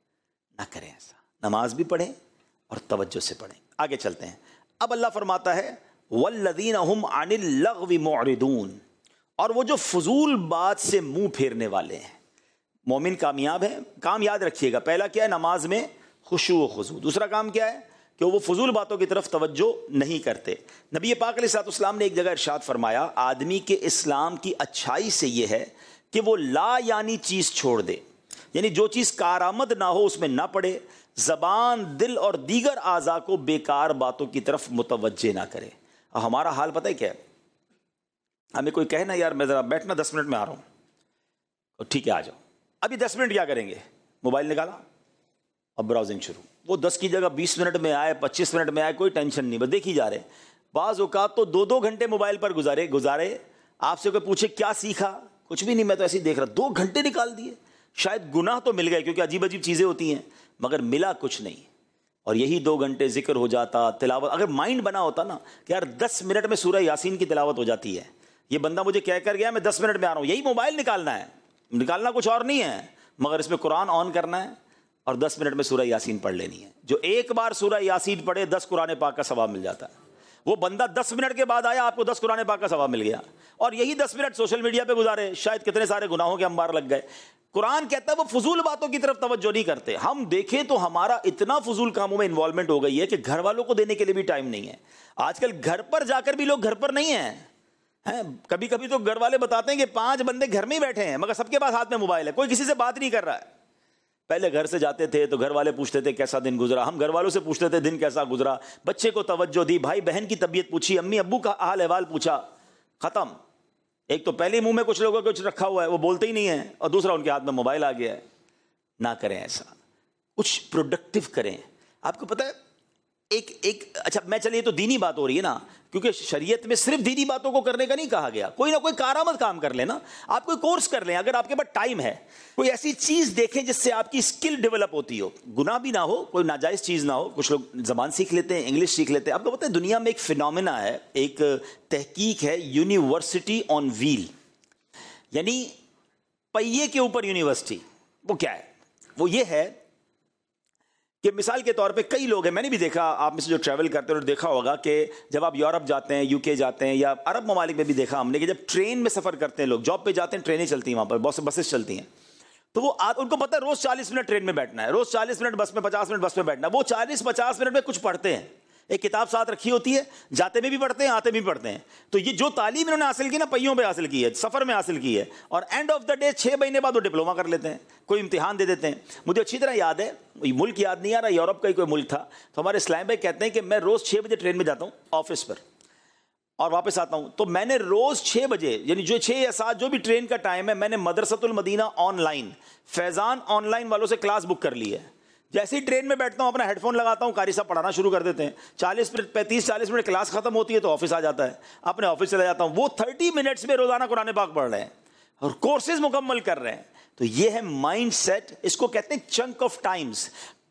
نہ کریں ایسا۔ نماز بھی پڑھیں اور توجہ سے پڑھیں۔ آگے چلتے ہیں۔ اب اللہ فرماتا ہے والذین هم عن اللغو معرضون، اور وہ جو فضول بات سے منہ پھیرنے والے ہیں۔ مومن کامیاب ہے، کام یاد رکھیے گا، پہلا کیا ہے؟ نماز میں خشوع و خضوع۔ دوسرا کام کیا ہے؟ کہ وہ فضول باتوں کی طرف توجہ نہیں کرتے۔ نبی پاک علیہ الصلوۃ والسلام نے ایک جگہ ارشاد فرمایا، آدمی کے اسلام کی اچھائی سے یہ ہے کہ وہ لا یعنی چیز چھوڑ دے، یعنی جو چیز کارآمد نہ ہو اس میں نہ پڑے، زبان، دل اور دیگر اعضاء کو بیکار باتوں کی طرف متوجہ نہ کرے۔ اب ہمارا حال پتہ ہے کیا ہے؟ ہمیں کوئی کہنا یار میں ذرا بیٹھنا دس منٹ میں آ رہا ہوں، ٹھیک ہے آ جاؤ۔ ابھی دس منٹ کیا کریں گے؟ موبائل نکالا اور براؤزنگ شروع۔ وہ دس کی جگہ بیس منٹ میں آئے، پچیس منٹ میں آئے، کوئی ٹینشن نہیں، بس دیکھ ہی جا رہے۔ بعض اوقات تو دو دو گھنٹے موبائل پر گزارے گزارے آپ سے کوئی پوچھے کیا سیکھا؟ کچھ بھی نہیں، میں تو ایسے ہی دیکھ رہا۔ دو گھنٹے نکال دیے، شاید گناہ تو مل گئے کیونکہ عجیب عجیب چیزیں ہوتی ہیں، مگر ملا کچھ نہیں۔ اور یہی دو گھنٹے ذکر ہو جاتا، تلاوت، اگر مائنڈ بنا ہوتا نا کہ یار دس منٹ میں سورہ یاسین کی تلاوت ہو جاتی ہے، یہ بندہ مجھے کہہ کر گیا میں دس منٹ میں آ رہا ہوں، یہی موبائل نکالنا ہے، نکالنا کچھ اور نہیں ہے، مگر اس میں قرآن آن کرنا ہے اور دس منٹ میں سورہ یاسین پڑھ لینی ہے۔ جو ایک بار سورہ یاسین پڑھے دس قرآن پاک کا ثواب مل جاتا ہے۔ وہ بندہ دس منٹ کے بعد آیا، آپ کو دس قرآن پاک کا ثواب مل گیا، اور یہی دس منٹ سوشل میڈیا پہ گزارے، شاید کتنے سارے گناہوں کے انبار لگ گئے۔ قرآن کہتا ہے وہ فضول باتوں کی طرف توجہ نہیں کرتے۔ ہم دیکھیں تو ہمارا اتنا فضول کاموں میں انوالومنٹ ہو گئی ہے کہ گھر والوں کو دینے کے لیے بھی ٹائم نہیں ہے۔ آج کل گھر پر جا کر بھی لوگ گھر پر نہیں ہیں، کبھی کبھی تو گھر والے بتاتے ہیں کہ پانچ بندے گھر میں ہی بیٹھے ہیں مگر سب کے پاس ہاتھ میں موبائل ہے، کوئی کسی سے بات نہیں کر رہا ہے۔ پہلے گھر سے جاتے تھے تو گھر والے پوچھتے تھے کیسا دن گزرا، ہم گھر والوں سے پوچھتے تھے دن کیسا گزرا، بچے کو توجہ دی، بھائی بہن کی طبیعت پوچھی، امی ابو کا حال احوال پوچھا، ختم۔ ایک تو پہلے منہ میں کچھ لوگوں کو کچھ رکھا ہوا ہے، وہ بولتے ہی نہیں ہیں، اور دوسرا ان کے ہاتھ میں موبائل آ گیا ہے. نہ کریں ایسا، کچھ پروڈکٹیو کریں. آپ کو پتہ ہے ایک ایک اچھا میں چلیے تو دینی بات ہو رہی ہے نا، کیونکہ شریعت میں صرف دینی باتوں کو کرنے کا نہیں کہا گیا. کوئی نہ کوئی کارآمد کام کر لیں نا، آپ کوئی کورس کر لیں، اگر آپ کے پاس ٹائم ہے کوئی ایسی چیز دیکھیں جس سے آپ کی اسکل ڈیولپ ہوتی ہو، گناہ بھی نہ ہو، کوئی ناجائز چیز نہ ہو. کچھ لوگ زبان سیکھ لیتے ہیں، انگلش سیکھ لیتے ہیں. آپ کو پتہ ہے دنیا میں ایک فینومینا ہے، ایک تحقیق ہے، یونیورسٹی آن ویل، یعنی پہیے کے اوپر یونیورسٹی. وہ کیا ہے؟ وہ یہ ہے کہ مثال کے طور پہ کئی لوگ ہیں، میں نے بھی دیکھا، آپ میں سے جو ٹریول کرتے ہیں دیکھا ہوگا کہ جب آپ یورپ جاتے ہیں، یو کے جاتے ہیں، یا عرب ممالک میں بھی دیکھا ہم نے کہ جب ٹرین میں سفر کرتے ہیں لوگ، جاب پہ جاتے ہیں، ٹرینیں چلتی ہیں وہاں پر، بہت سے بسز چلتی ہیں، تو وہ ان کو پتہ ہے روز چالیس منٹ ٹرین میں بیٹھنا ہے، روز چالیس منٹ بس میں، پچاس منٹ بس میں بیٹھنا ہے. وہ چالیس پچاس منٹ میں کچھ پڑھتے ہیں، ایک کتاب ساتھ رکھی ہوتی ہے، جاتے میں بھی پڑھتے ہیں، آتے بھی پڑھتے ہیں. تو یہ جو تعلیم انہوں نے حاصل کی نا، پہیوں پہ حاصل کی ہے، سفر میں حاصل کی ہے، اور اینڈ آف دا ڈے چھ مہینے بعد وہ ڈپلوما کر لیتے ہیں، کوئی امتحان دے دیتے ہیں. مجھے اچھی طرح یاد ہے، ملک یاد نہیں آ رہا، یورپ کا ہی کوئی ملک تھا، تو ہمارے اسلام بھائی کہتے ہیں کہ میں روز چھ بجے ٹرین میں جاتا ہوں آفس پر اور واپس آتا ہوں، تو میں نے روز چھ بجے یعنی جو چھ یا سات جو بھی ٹرین کا ٹائم ہے، میں نے مدرسۃ المدینہ on line, Faizan on line والوں سے کلاس بک کر لی ہے. جیسے ہی ٹرین میں بیٹھتا ہوں اپنا ہیڈ فون لگاتا ہوں، قاری صاحب پڑھانا شروع کر دیتے ہیں، چالیس منٹ پینتیس چالیس منٹ کلاس ختم ہوتی ہے تو آفس آ جاتا ہے، اپنے آفس چلا جاتا ہوں. وہ تھرٹی منٹس میں روزانہ قرآن پاک پڑھ رہے ہیں اور کورسز مکمل کر رہے ہیں. تو یہ ہے مائنڈ سیٹ، اس کو کہتے ہیں چنک آف ٹائمز،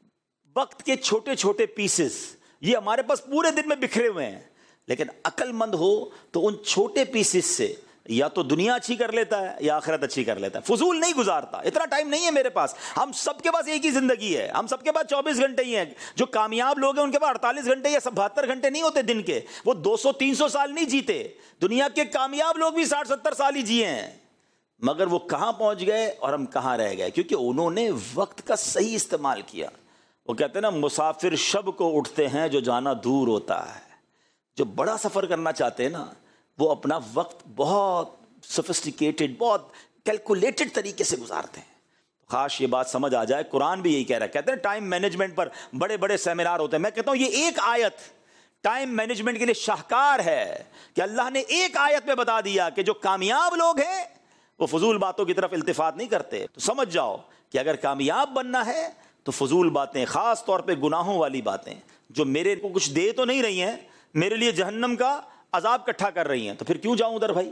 وقت کے چھوٹے چھوٹے پیسز. یہ ہمارے پاس پورے دن میں بکھرے ہوئے ہیں، لیکن عقل مند ہو تو ان چھوٹے پیسز سے یا تو دنیا اچھی کر لیتا ہے یا آخرت اچھی کر لیتا ہے. فضول نہیں گزارتا، اتنا ٹائم نہیں ہے میرے پاس. ہم سب کے پاس ایک ہی زندگی ہے، ہم سب کے پاس چوبیس گھنٹے ہی ہیں. جو کامیاب لوگ ہیں ان کے پاس اڑتالیس گھنٹے یا بہتر گھنٹے نہیں ہوتے دن کے، وہ دو سو تین سو سال نہیں جیتے. دنیا کے کامیاب لوگ بھی ساٹھ ستر سال ہی جیے ہیں، مگر وہ کہاں پہنچ گئے اور ہم کہاں رہ گئے؟ کیونکہ انہوں نے وقت کا صحیح استعمال کیا. وہ کہتے ہیں نا، مسافر شب کو اٹھتے ہیں جو جانا دور ہوتا ہے. جو بڑا سفر کرنا چاہتے ہیں نا، وہ اپنا وقت بہت سوفسٹیکیٹڈ، بہت کیلکولیٹڈ طریقے سے گزارتے ہیں. خاص یہ بات سمجھ آ جائے، قرآن بھی یہی کہہ رہا ہے. کہتے ہیں ٹائم مینجمنٹ پر بڑے بڑے سیمینار ہوتے ہیں. میں کہتا ہوں یہ ایک آیت ٹائم مینجمنٹ کے لیے شاہکار ہے کہ اللہ نے ایک آیت میں بتا دیا کہ جو کامیاب لوگ ہیں وہ فضول باتوں کی طرف التفات نہیں کرتے. تو سمجھ جاؤ کہ اگر کامیاب بننا ہے تو فضول باتیں، خاص طور پہ گناہوں والی باتیں جو میرے کو کچھ دے تو نہیں رہی ہیں، میرے لیے جہنم کا عذاب کٹھا کر رہی ہیں، تو پھر کیوں جاؤں ادھر بھائی.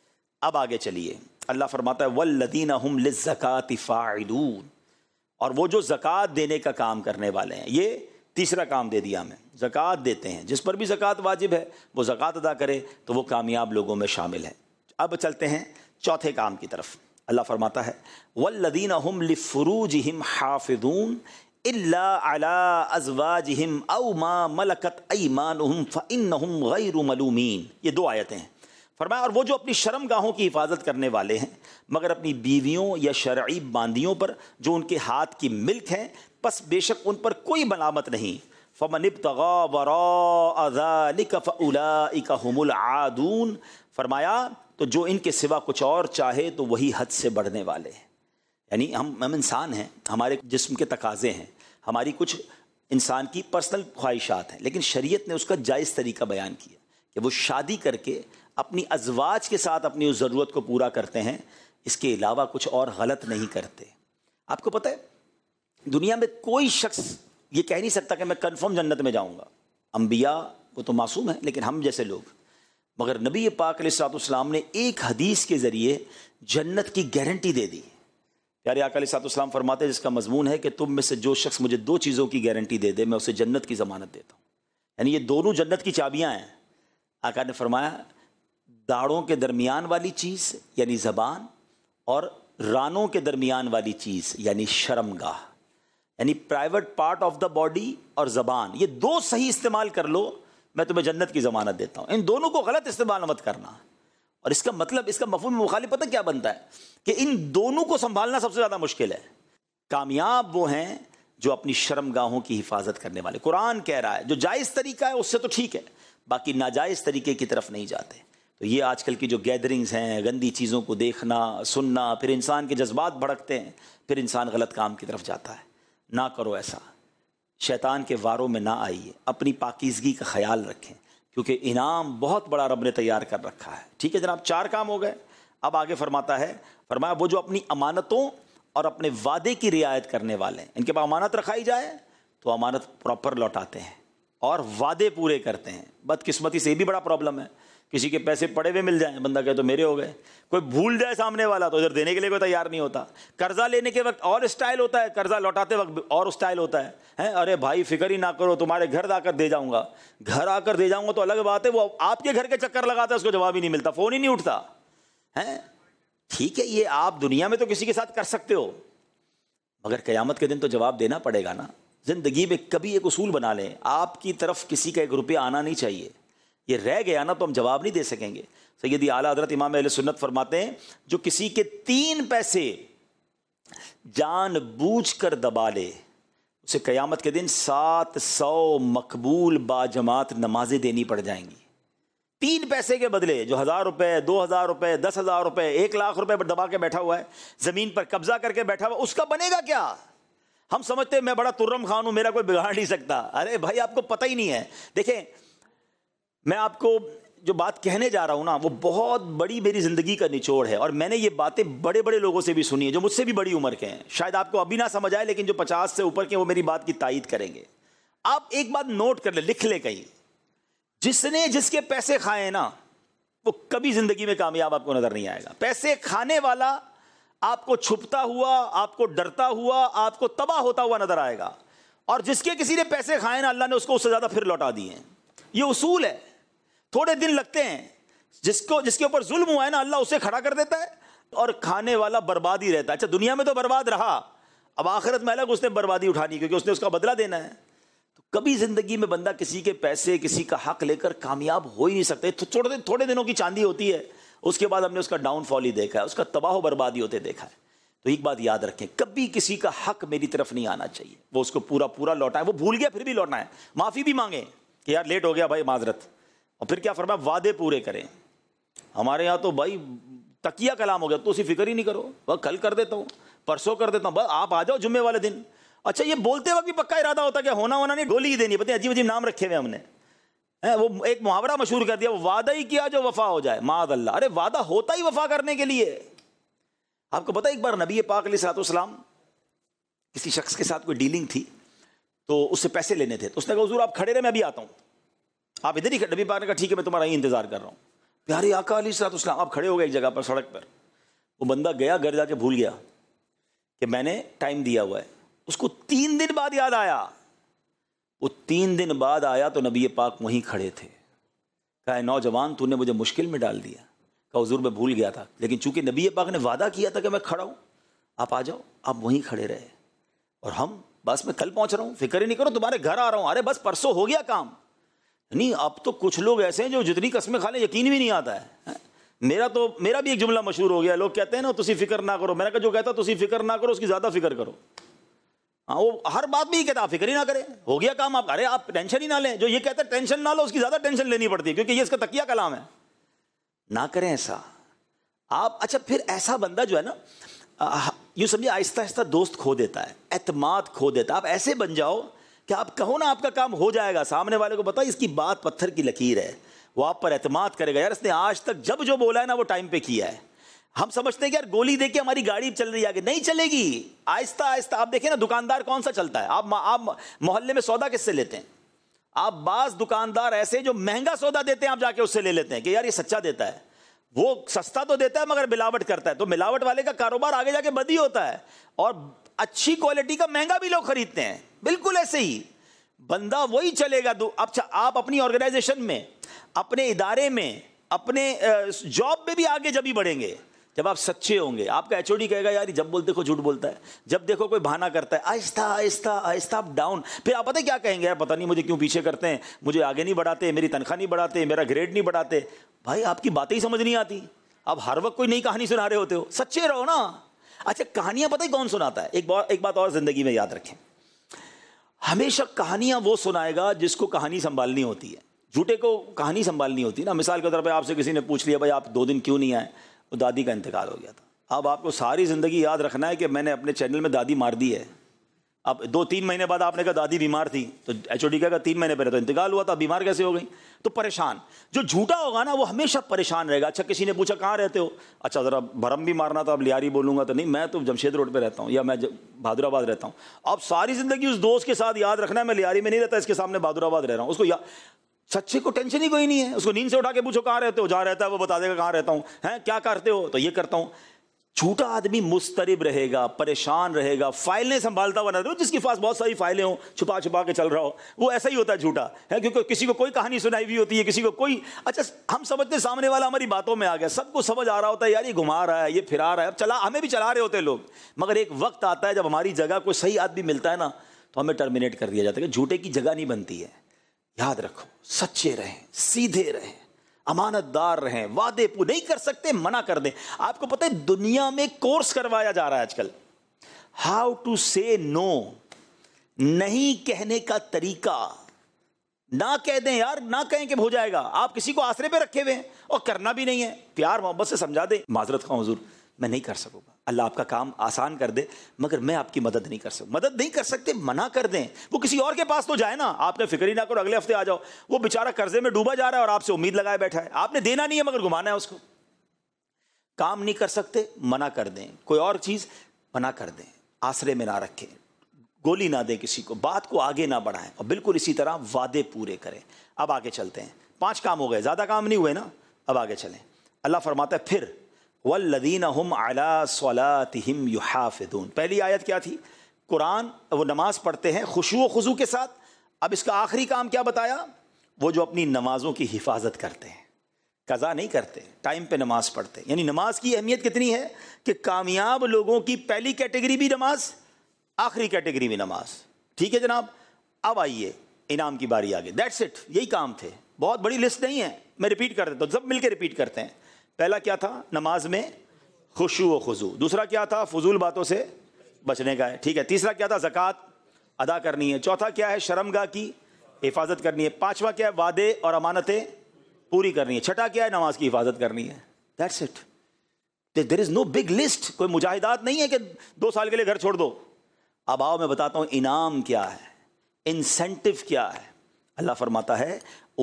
اب آگے چلیے، اللہ فرماتا ہے والذین هم للزکاۃ فاعلون، اور وہ جو زکوٰۃ دینے کا کام کرنے والے ہیں. یہ تیسرا کام دے دیا ہمیں، زکوٰۃ دیتے ہیں. جس پر بھی زکوٰۃ واجب ہے وہ زکوٰۃ ادا کرے تو وہ کامیاب لوگوں میں شامل ہے. اب چلتے ہیں چوتھے کام کی طرف. اللہ فرماتا ہے والذین هم لفروجہم حافظون الا علی ازواجہم او ما ملکت ایمانہم فانہم غیر ملومین. یہ دو آیتیں ہیں. فرمایا اور وہ جو اپنی شرم گاہوں کی حفاظت کرنے والے ہیں مگر اپنی بیویوں یا شرعی باندیوں پر جو ان کے ہاتھ کی ملک ہیں، پس بے شک ان پر کوئی ملامت نہیں. فمن ابتغى وراء ذلك فاولئک هم العادون. فرمایا تو جو ان کے سوا کچھ اور چاہے تو وہی حد سے بڑھنے والے ہیں. یعنی ہم ہم انسان ہیں، ہمارے جسم کے تقاضے ہیں، ہماری کچھ انسان کی پرسنل خواہشات ہیں، لیکن شریعت نے اس کا جائز طریقہ بیان کیا کہ وہ شادی کر کے اپنی ازواج کے ساتھ اپنی اس ضرورت کو پورا کرتے ہیں، اس کے علاوہ کچھ اور غلط نہیں کرتے. آپ کو پتہ ہے دنیا میں کوئی شخص یہ کہہ نہیں سکتا کہ میں کنفرم جنت میں جاؤں گا. انبیاء وہ تو معصوم ہیں، لیکن ہم جیسے لوگ، مگر نبی پاک علیہ الصلوۃ والسلام نے ایک حدیث کے ذریعے جنت کی گارنٹی دے دی. پیارے آقا علیہ الصلوۃ والسلام فرماتے ہیں جس کا مضمون ہے کہ تم میں سے جو شخص مجھے دو چیزوں کی گارنٹی دے دے میں اسے جنت کی ضمانت دیتا ہوں. یعنی یہ دونوں جنت کی چابیاں ہیں. آقا نے فرمایا داڑھوں کے درمیان والی چیز یعنی زبان، اور رانوں کے درمیان والی چیز یعنی شرمگاہ، یعنی private part of the body اور زبان، یہ دو صحیح استعمال کر لو میں تمہیں جنت کی ضمانت دیتا ہوں. ان دونوں کو غلط استعمال مت کرنا. اور اس کا مطلب، اس کا مفہوم مخالف پتہ کیا بنتا ہے کہ ان دونوں کو سنبھالنا سب سے زیادہ مشکل ہے. کامیاب وہ ہیں جو اپنی شرمگاہوں کی حفاظت کرنے والے. قرآن کہہ رہا ہے جو جائز طریقہ ہے اس سے تو ٹھیک ہے، باقی ناجائز طریقے کی طرف نہیں جاتے. تو یہ آج کل کی جو گیدرنگز ہیں، گندی چیزوں کو دیکھنا سننا، پھر انسان کے جذبات بھڑکتے ہیں، پھر انسان غلط کام کی طرف جاتا ہے. نہ کرو ایسا، شیطان کے واروں میں نہ آئیے، اپنی پاکیزگی کا خیال رکھیں کیونکہ انعام بہت بڑا رب نے تیار کر رکھا ہے. ٹھیک ہے جناب، چار کام ہو گئے. اب آگے فرماتا ہے، فرمایا وہ جو اپنی امانتوں اور اپنے وعدے کی رعایت کرنے والے ہیں، ان کے پاس امانت رکھائی جائے تو امانت پراپر لوٹاتے ہیں اور وعدے پورے کرتے ہیں۔ بدقسمتی سے یہ بھی بڑا پرابلم ہے، کسی کے پیسے پڑے ہوئے مل جائیں، بندہ کہے تو میرے ہو گئے، کوئی بھول جائے سامنے والا تو ادھر دینے کے لیے کوئی تیار نہیں ہوتا۔ قرضہ لینے کے وقت اور اسٹائل ہوتا ہے، قرضہ لوٹاتے وقت اور اسٹائل ہوتا ہے، ہیں ارے بھائی فکر ہی نہ کرو، تمہارے گھر آ کر دے جاؤں گا، گھر آ کر دے جاؤں گا تو الگ بات ہے، وہ آپ کے گھر کے چکر لگاتا ہے، اس کو جواب ہی نہیں ملتا، فون ہی نہیں اٹھتا ہیں۔ ٹھیک ہے، یہ آپ دنیا میں تو کسی کے ساتھ کر سکتے ہو، مگر قیامت کے دن تو جواب دینا پڑے گا نا۔ زندگی میں کبھی ایک اصول بنا لیں، آپ کی طرف کسی کا ایک روپیہ آنا نہیں چاہیے، یہ رہ گیا نا تو ہم جواب نہیں دے سکیں گے۔ سیدی اعلیٰ حضرت امام اہل سنت فرماتے ہیں، جو کسی کے تین پیسے جان بوجھ کر دبا لے، اسے قیامت کے دن سات سو مقبول باجماعت نمازیں دینی پڑ جائیں گی۔ تین پیسے کے بدلے جو ہزار روپے، دو ہزار روپے، دس ہزار روپے، ایک لاکھ روپے پر دبا کے بیٹھا ہوا ہے، زمین پر قبضہ کر کے بیٹھا ہوا، اس کا بنے گا کیا؟ ہم سمجھتے ہیں میں بڑا ترم خان ہوں، میرا کوئی بگاڑ نہیں سکتا۔ ارے بھائی آپ کو پتہ ہی نہیں ہے۔ دیکھیں، میں آپ کو جو بات کہنے جا رہا ہوں نا، وہ بہت بڑی میری زندگی کا نچوڑ ہے، اور میں نے یہ باتیں بڑے بڑے لوگوں سے بھی سنی ہیں جو مجھ سے بھی بڑی عمر کے ہیں۔ شاید آپ کو ابھی نہ سمجھ آئے، لیکن جو پچاس سے اوپر کے وہ میری بات کی تائید کریں گے۔ آپ ایک بات نوٹ کر لیں، لکھ لیں کہیں، جس نے جس کے پیسے کھائے نا وہ کبھی زندگی میں کامیاب آپ کو نظر نہیں آئے گا۔ پیسے کھانے والا آپ کو چھپتا ہوا، آپ کو ڈرتا ہوا، آپ کو تباہ ہوتا ہوا نظر آئے گا، اور جس کے کسی نے پیسے کھائے نا، اللہ نے اس کو اس سے زیادہ پھر لوٹا دیے ہیں۔ یہ اصول ہے، تھوڑے دن لگتے ہیں، جس کو جس کے اوپر ظلم ہوا ہے نا، اللہ اسے کھڑا کر دیتا ہے، اور کھانے والا برباد ہی رہتا ہے۔ اچھا دنیا میں تو برباد رہا، اب آخرت میں الگ اس نے بربادی اٹھانی، کیونکہ اس نے اس کا بدلہ دینا ہے۔ تو کبھی زندگی میں بندہ کسی کے پیسے، کسی کا حق لے کر کامیاب ہو ہی نہیں سکتے۔ تھوڑے تھوڑے دنوں کی چاندی ہوتی ہے، اس کے بعد ہم نے اس کا ڈاؤن فال ہی دیکھا ہے، اس کا تباہ و بربادی ہوتے دیکھا ہے۔ تو ایک بات یاد رکھیں، کبھی کسی کا حق میری طرف نہیں آنا چاہیے، وہ اس کو پورا پورا لوٹائیں، وہ بھول گیا پھر بھی لوٹنا ہے، معافی بھی مانگیں کہ یار لیٹ ہو گیا بھائی، معذرت۔ اور پھر کیا فرمایا، وعدے پورے کریں۔ ہمارے یہاں تو بھائی تکیہ کلام ہو گیا، تو اسی فکر ہی نہیں کرو، بس کل کر دیتا ہوں، پرسوں کر دیتا ہوں، بس آپ آ جاؤ جمعے والے دن۔ اچھا یہ بولتے وقت بھی پکا ارادہ ہوتا کہ ہونا ہونا نہیں، گولی ہی دینی، پتہ ہے عجیب عجیب نام رکھے ہوئے ہم نے۔ وہ ایک محاورہ مشہور کر دیا، وہ وعدہ ہی کیا جو وفا ہو جائے، معاذ اللہ۔ ارے وعدہ ہوتا ہی وفا کرنے کے لیے۔ آپ کو پتہ ایک بار نبی پاک علیہ الصلوۃ والسلام کسی شخص کے ساتھ کوئی ڈیلنگ تھی، تو اس سے پیسے لینے تھے، تو اس نے کہا حضور آپ کھڑے رہے، میں ابھی آتا ہوں، آپ ادھر ہی کھڑے۔ نبی پاک نے کہا ٹھیک ہے، میں تمہارا ہی انتظار کر رہا ہوں۔ پیارے آقا علیہ الصلوۃ والسلام آپ کھڑے ہو گئے ایک جگہ پر، سڑک پر۔ وہ بندہ گیا گھر جا کے بھول گیا کہ میں نے ٹائم دیا ہوا ہے، اس کو تین دن بعد یاد آیا۔ وہ تین دن بعد آیا تو نبی پاک وہیں کھڑے تھے۔ کہا نوجوان تو نے مجھے مشکل میں ڈال دیا۔ کہا حضور میں بھول گیا تھا، لیکن چونکہ نبی پاک نے وعدہ کیا تھا کہ میں کھڑا ہوں، آپ آ جاؤ۔ آپ وہیں کھڑے رہے، اور ہم بس میں کل پہنچ رہا ہوں، فکر ہی نہیں کرو، تمہارے گھر آ رہا ہوں۔ ارے بس پرسوں ہو گیا کام۔ نہیں، اب تو کچھ لوگ ایسے ہیں جو جتنی قسمیں کھا لیں یقین بھی نہیں آتا ہے۔ میرا تو میرا بھی ایک جملہ مشہور ہو گیا، لوگ کہتے ہیں نا تسی فکر نہ کرو، میں نے کہا جو کہتا تسی فکر نہ کرو اس کی زیادہ فکر کرو۔ ہاں وہ ہر بات میں یہ کہتا آپ فکر ہی نہ کریں، ہو گیا کام، آپ ارے آپ ٹینشن ہی نہ لیں۔ جو یہ کہتا ہے ٹینشن نہ لو، اس کی زیادہ ٹینشن لینی پڑتی ہے، کیونکہ یہ اس کا تکیہ کلام ہے۔ نہ کریں ایسا آپ۔ اچھا پھر ایسا بندہ جو ہے نا، یوں سمجھے آہستہ آہستہ دوست کھو دیتا ہے، اعتماد کھو دیتا ہے۔ آپ ایسے بن جاؤ کہ آپ کہو نا آپ کا کام ہو جائے گا، سامنے والے کو پتا اس کی بات پتھر کی لکیر ہے، وہ آپ پر اعتماد کرے گا، یار اس نے آج تک جب جو بولا ہے نا وہ ٹائم پہ کیا ہے۔ ہم سمجھتے ہیں کہ یار گولی دے کے ہماری گاڑی چل رہی ہے آگے، نہیں چلے گی، آہستہ آہستہ۔ آپ دیکھیں نا دکاندار کون سا چلتا ہے، آپ آپ محلے میں سودا کس سے لیتے ہیں؟ آپ بعض دکاندار ایسے جو مہنگا سودا دیتے ہیں آپ جا کے اس سے لے لیتے ہیں کہ یار یہ سچا دیتا ہے، وہ سستا تو دیتا ہے مگر ملاوٹ کرتا ہے، تو ملاوٹ والے کا کاروبار آگے جا کے بد ہی ہوتا ہے، اور اچھی کوالٹی کا مہنگا بھی لوگ خریدتے ہیں۔ بالکل ایسے ہی بندہ وہی چلے گا۔ اچھا آپ اپنی آرگنائزیشن میں، اپنے ادارے میں، اپنے جاب میں بھی آگے جب ہی بڑھیں گے جب آپ سچے ہوں گے۔ آپ کا ایچ او ڈی کہے گا یار جب بولتے کو جھوٹ بولتا ہے، جب دیکھو کوئی بہانہ کرتا ہے، آہستہ آہستہ آہستہ آپ ڈاؤن۔ پھر آپ پتہ کیا کہیں گے، یار پتہ نہیں مجھے کیوں پیچھے کرتے ہیں، مجھے آگے نہیں بڑھاتے، میری تنخواہ نہیں بڑھاتے، میرا گریڈ نہیں بڑھاتے۔ بھائی آپ کی باتیں ہی سمجھ نہیں آتی، آپ ہر وقت کوئی نئی کہانی سنا رہے ہوتے ہو، سچے رہو نا۔ اچھا کہانیاں پتہ ہی کون سناتا ہے؟ ایک بات ایک بات اور زندگی میں یاد رکھیں، ہمیشہ کہانیاں وہ سنائے گا جس کو کہانی سنبھالنی ہوتی ہے، جھوٹے کو کہانی سنبھالنی ہوتی ہے نا۔ مثال کے طور پہ آپ سے کسی نے پوچھ لیا بھائی آپ دو دن کیوں نہیں آئے، وہ دادی کا انتقال ہو گیا تھا۔ اب آپ کو ساری زندگی یاد رکھنا ہے کہ میں نے اپنے چینل میں دادی مار دی ہے، اب دو تین مہینے بعد آپ نے کہا دادی بیمار تھی تو ایچ او ڈی کہا تین مہینے پہلے تو انتقال ہوا تھا، بیمار کیسے ہو گئی؟ تو پریشان. جو جھوٹا ہوگا نا وہ ہمیشہ پریشان رہے گا. اچھا کسی نے پوچھا کہاں رہتے ہو؟ اچھا ذرا بھرم بھی مارنا تھا، اب لیاری بولوں گا تو نہیں، میں تو جمشید روڈ پہ رہتا ہوں یا میں بہادر آباد رہتا ہوں. اب ساری زندگی اس دوست کے ساتھ یاد رکھنا ہے میں لیاری میں نہیں رہتا، اس کے سامنے بہادر آباد رہ رہا ہوں. اس کو یا سچے کو ٹینشن ہی کوئی نہیں ہے. اس کو نیند سے اٹھا کے پوچھو کہاں رہتے ہو، جہاں رہتا ہے وہ بتا دے گا کہاں رہتا ہوں. ہیں کیا کرتے ہو؟ تو یہ کرتا ہوں. جھوٹا آدمی مضطرب رہے گا، پریشان رہے گا، فائلیں سنبھالتا ہوا نہ رہے. جس کے پاس بہت ساری فائلیں ہوں چھپا چھپا کے چل رہا ہو وہ ایسا ہی ہوتا ہے جھوٹا ہے، کیونکہ کسی کو کوئی کہانی سنائی ہوئی ہوتی ہے، کسی کو کوئی. اچھا ہم سمجھتے سامنے والا ہماری باتوں میں آ گیا، سب کو سمجھ آ رہا ہوتا ہے یار یہ گھما رہا ہے، یہ پھرا رہا ہے، چلا ہمیں بھی چلا رہے ہوتے ہیں لوگ. مگر ایک وقت آتا ہے جب ہماری جگہ کوئی صحیح آدمی ملتا ہے نا تو ہمیں ٹرمینیٹ کر دیا جاتا ہے کہ جھوٹے کی جگہ نہیں بنتی ہے. یاد رکھو سچے رہیں، سیدھے رہیں، امانت دار رہیں، وعدے پورے نہیں کر سکتے منع کر دیں. آپ کو پتہ ہے دنیا میں کورس کروایا جا رہا ہے آج کل، ہاؤ ٹو سے نو، نہیں کہنے کا طریقہ. نہ کہہ دیں یار، نہ کہیں کہ ہو جائے گا. آپ کسی کو آسرے پہ رکھے ہوئے ہیں اور کرنا بھی نہیں ہے، پیار محبت سے سمجھا دیں معذرت خواہ حضور میں نہیں کر سکوں گا، اللہ آپ کا کام آسان کر دے مگر میں آپ کی مدد نہیں کر سکوں. مدد نہیں کر سکتے منع کر دیں. وہ کسی اور کے پاس تو جائے نا، آپ نے فکر ہی نہ کرو اگلے ہفتے آ جاؤ. وہ بیچارہ قرضے میں ڈوبا جا رہا ہے اور آپ سے امید لگائے بیٹھا ہے، آپ نے دینا نہیں ہے مگر گھمانا ہے اس کو. کام نہیں کر سکتے منع کر دیں، کوئی اور چیز منع کر دیں، آسرے میں نہ رکھیں، گولی نہ دیں کسی کو، بات کو آگے نہ بڑھائیں، اور بالکل اسی طرح وعدے پورے کریں. اب آگے چلتے ہیں، پانچ کام ہو گئے، زیادہ کام نہیں ہوئے نا. اب آگے چلیں. اللہ فرماتا ہے پھر والذین هم علی صلاتہم یحافظون. پہلی آیت کیا تھی؟ قرآن وہ نماز پڑھتے ہیں خشوع و خضوع کے ساتھ. اب اس کا آخری کام کیا بتایا؟ وہ جو اپنی نمازوں کی حفاظت کرتے ہیں، قضا نہیں کرتے، ٹائم پہ نماز پڑھتے. یعنی نماز کی اہمیت کتنی ہے کہ کامیاب لوگوں کی پہلی کیٹیگری بھی نماز، آخری کیٹیگری بھی نماز. ٹھیک ہے جناب. اب آئیے انعام کی باری آگے. دیٹس اٹ، یہی کام تھے، بہت بڑی لسٹ نہیں ہے، میں ریپیٹ کر دیتا ہوں، سب مل کے ریپیٹ کرتے ہیں. پہلا کیا تھا؟ نماز میں خشوع و خضوع. دوسرا کیا تھا؟ فضول باتوں سے بچنے کا ہے. ٹھیک ہے. تیسرا کیا تھا؟ زکوٰۃ ادا کرنی ہے. چوتھا کیا ہے؟ شرمگاہ کی حفاظت کرنی ہے. پانچواں کیا ہے؟ وعدے اور امانتیں پوری کرنی ہے. چھٹا کیا ہے؟ نماز کی حفاظت کرنی ہے. That's it. There is no big list. کوئی مجاہدات نہیں ہے کہ دو سال کے لیے گھر چھوڑ دو. اب آؤ میں بتاتا ہوں انعام کیا ہے، انسینٹو کیا ہے. اللہ فرماتا ہے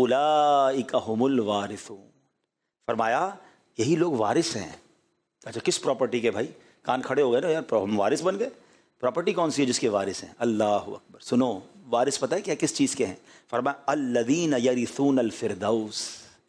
اولئک هم الوارثون. فرمایا یہی لوگ وارث ہیں. اچھا کس پراپرٹی کے؟ بھائی کان کھڑے ہو گئے نا یار، ہم وارث بن گئے. پراپرٹی کون سی ہے جس کے وارث ہیں؟ اللہ اکبر. سنو وارث پتہ ہے کیا کس چیز کے ہیں؟ فرمایا الذین یرثون الفردوس.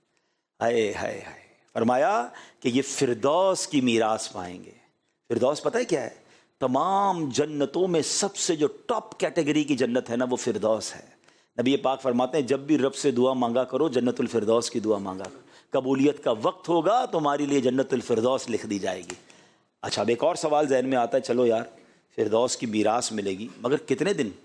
ہائے ہائے ہائے. فرمایا کہ یہ فردوس کی میراث پائیں گے. فردوس پتہ ہے کیا ہے؟ تمام جنتوں میں سب سے جو ٹاپ کیٹیگری کی جنت ہے نا وہ فردوس ہے. نبی پاک فرماتے ہیں جب بھی رب سے دعا مانگا کرو جنت الفردوس کی دعا مانگا کرو، قبولیت کا وقت ہوگا تمہاری لیے جنت الفردوس لکھ دی جائے گی. اچھا اب ایک اور سوال ذہن میں آتا ہے، چلو یار فردوس کی میراث ملے گی مگر کتنے دن؟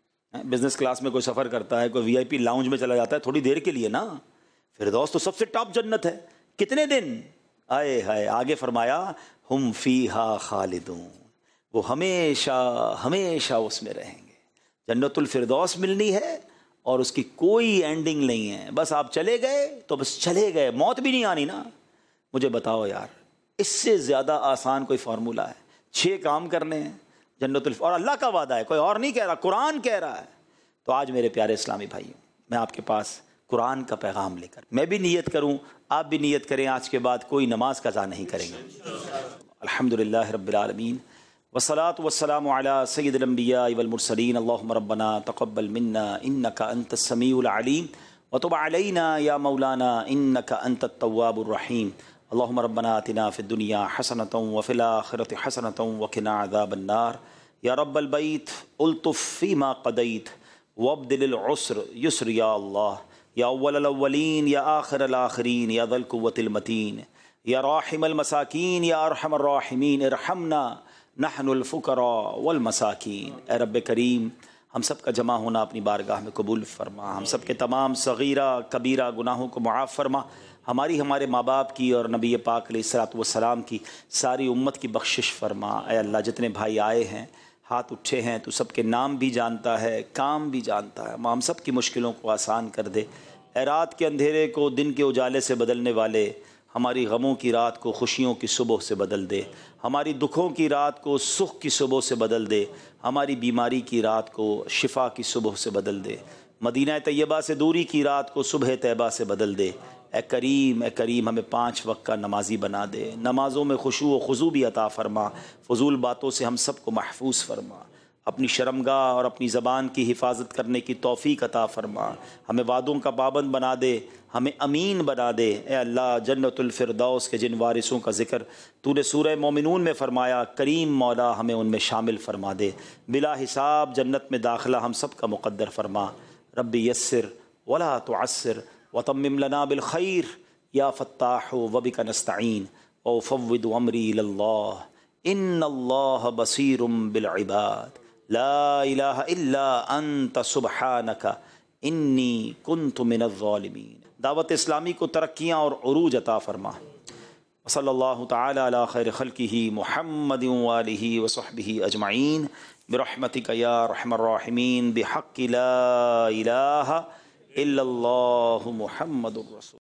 بزنس کلاس میں کوئی سفر کرتا ہے، کوئی وی آئی پی لاؤنج میں چلا جاتا ہے، تھوڑی دیر کے لیے نا. فردوس تو سب سے ٹاپ جنت ہے، کتنے دن؟ آئے ہائے. آگے فرمایا ہم فیہا خالدون، وہ ہمیشہ ہمیشہ اس میں رہیں گے. جنت الفردوس ملنی ہے اور اس کی کوئی اینڈنگ نہیں ہے. بس آپ چلے گئے تو بس چلے گئے، موت بھی نہیں آنی نا. مجھے بتاؤ یار اس سے زیادہ آسان کوئی فارمولہ ہے؟ چھ کام کرنے ہیں جنت الف، اور اللہ کا وعدہ ہے، کوئی اور نہیں کہہ رہا، قرآن کہہ رہا ہے. تو آج میرے پیارے اسلامی بھائیوں میں آپ کے پاس قرآن کا پیغام لے کر میں بھی نیت کروں، آپ بھی نیت کریں، آج کے بعد کوئی نماز قضا نہیں کریں گے. الحمدللہ رب العالمین والصلاة والسلام على سید الانبیاء والمرسلین. اللہم ربنا تقبل منا انکا انت السمیع العلیم وتب علینا یا مولانا انکا انت التواب الرحیم. اللہم ربنا آتنا فی الدنیا حسنة وفی الآخرة حسنة وقنا عذاب النار. یا رب البیت الطف فیما قضیت وابدل العسر یسر یا اللہ. یا اول الاولین یا آخر الاخرین یا ذا القوة المتین یا راحم المساکین یا ارحم الراحمین ارحمنا نحن الفقراء والمساکین. اے رب کریم ہم سب کا جمع ہونا اپنی بارگاہ میں قبول فرما، ہم سب کے تمام صغیرہ کبیرہ گناہوں کو معاف فرما، ہماری ہمارے ماں باپ کی اور نبی پاک علیہ الصلوۃ والسلام کی ساری امت کی بخشش فرما. اے اللہ جتنے بھائی آئے ہیں ہاتھ اٹھے ہیں تو سب کے نام بھی جانتا ہے، کام بھی جانتا ہے، ہم سب کی مشکلوں کو آسان کر دے. اے رات کے اندھیرے کو دن کے اجالے سے بدلنے والے ہماری غموں کی رات کو خوشیوں کی صبح سے بدل دے، ہماری دکھوں کی رات کو سکھ کی صبح سے بدل دے، ہماری بیماری کی رات کو شفا کی صبح سے بدل دے، مدینہ طیبہ سے دوری کی رات کو صبح طیبہ سے بدل دے۔ اے کریم اے کریم ہمیں پانچ وقت کا نمازی بنا دے، نمازوں میں خشوع و خضوع بھی عطا فرما، فضول باتوں سے ہم سب کو محفوظ فرما، اپنی شرمگاہ اور اپنی زبان کی حفاظت کرنے کی توفیق عطا فرما، ہمیں وعدوں کا پابند بنا دے، ہمیں امین بنا دے۔ اے اللہ جنت الفردوس کے جن وارثوں کا ذکر تو نے سورہ مومنون میں فرمایا، کریم مولا ہمیں ان میں شامل فرما دے، بلا حساب جنت میں داخلہ ہم سب کا مقدر فرما۔ ربی یسر ولا تعسر وتمم لنا بالخیر یا فتاح وبک نستعین وافوض امری الی اللہ ان اللہ بصیر بالعباد لا الہ الا انت سبحانک انی کنت من الظالمین۔ دعوت اسلامی کو ترقیاں اور عروج عطا فرما۔ صلی اللہ تعالی علی خیر خلقہ محمد وآلہ وصحبہ اجمعین برحمتک یا ارحم الراحمین بحق لا الہ الا اللہ محمد الرسول۔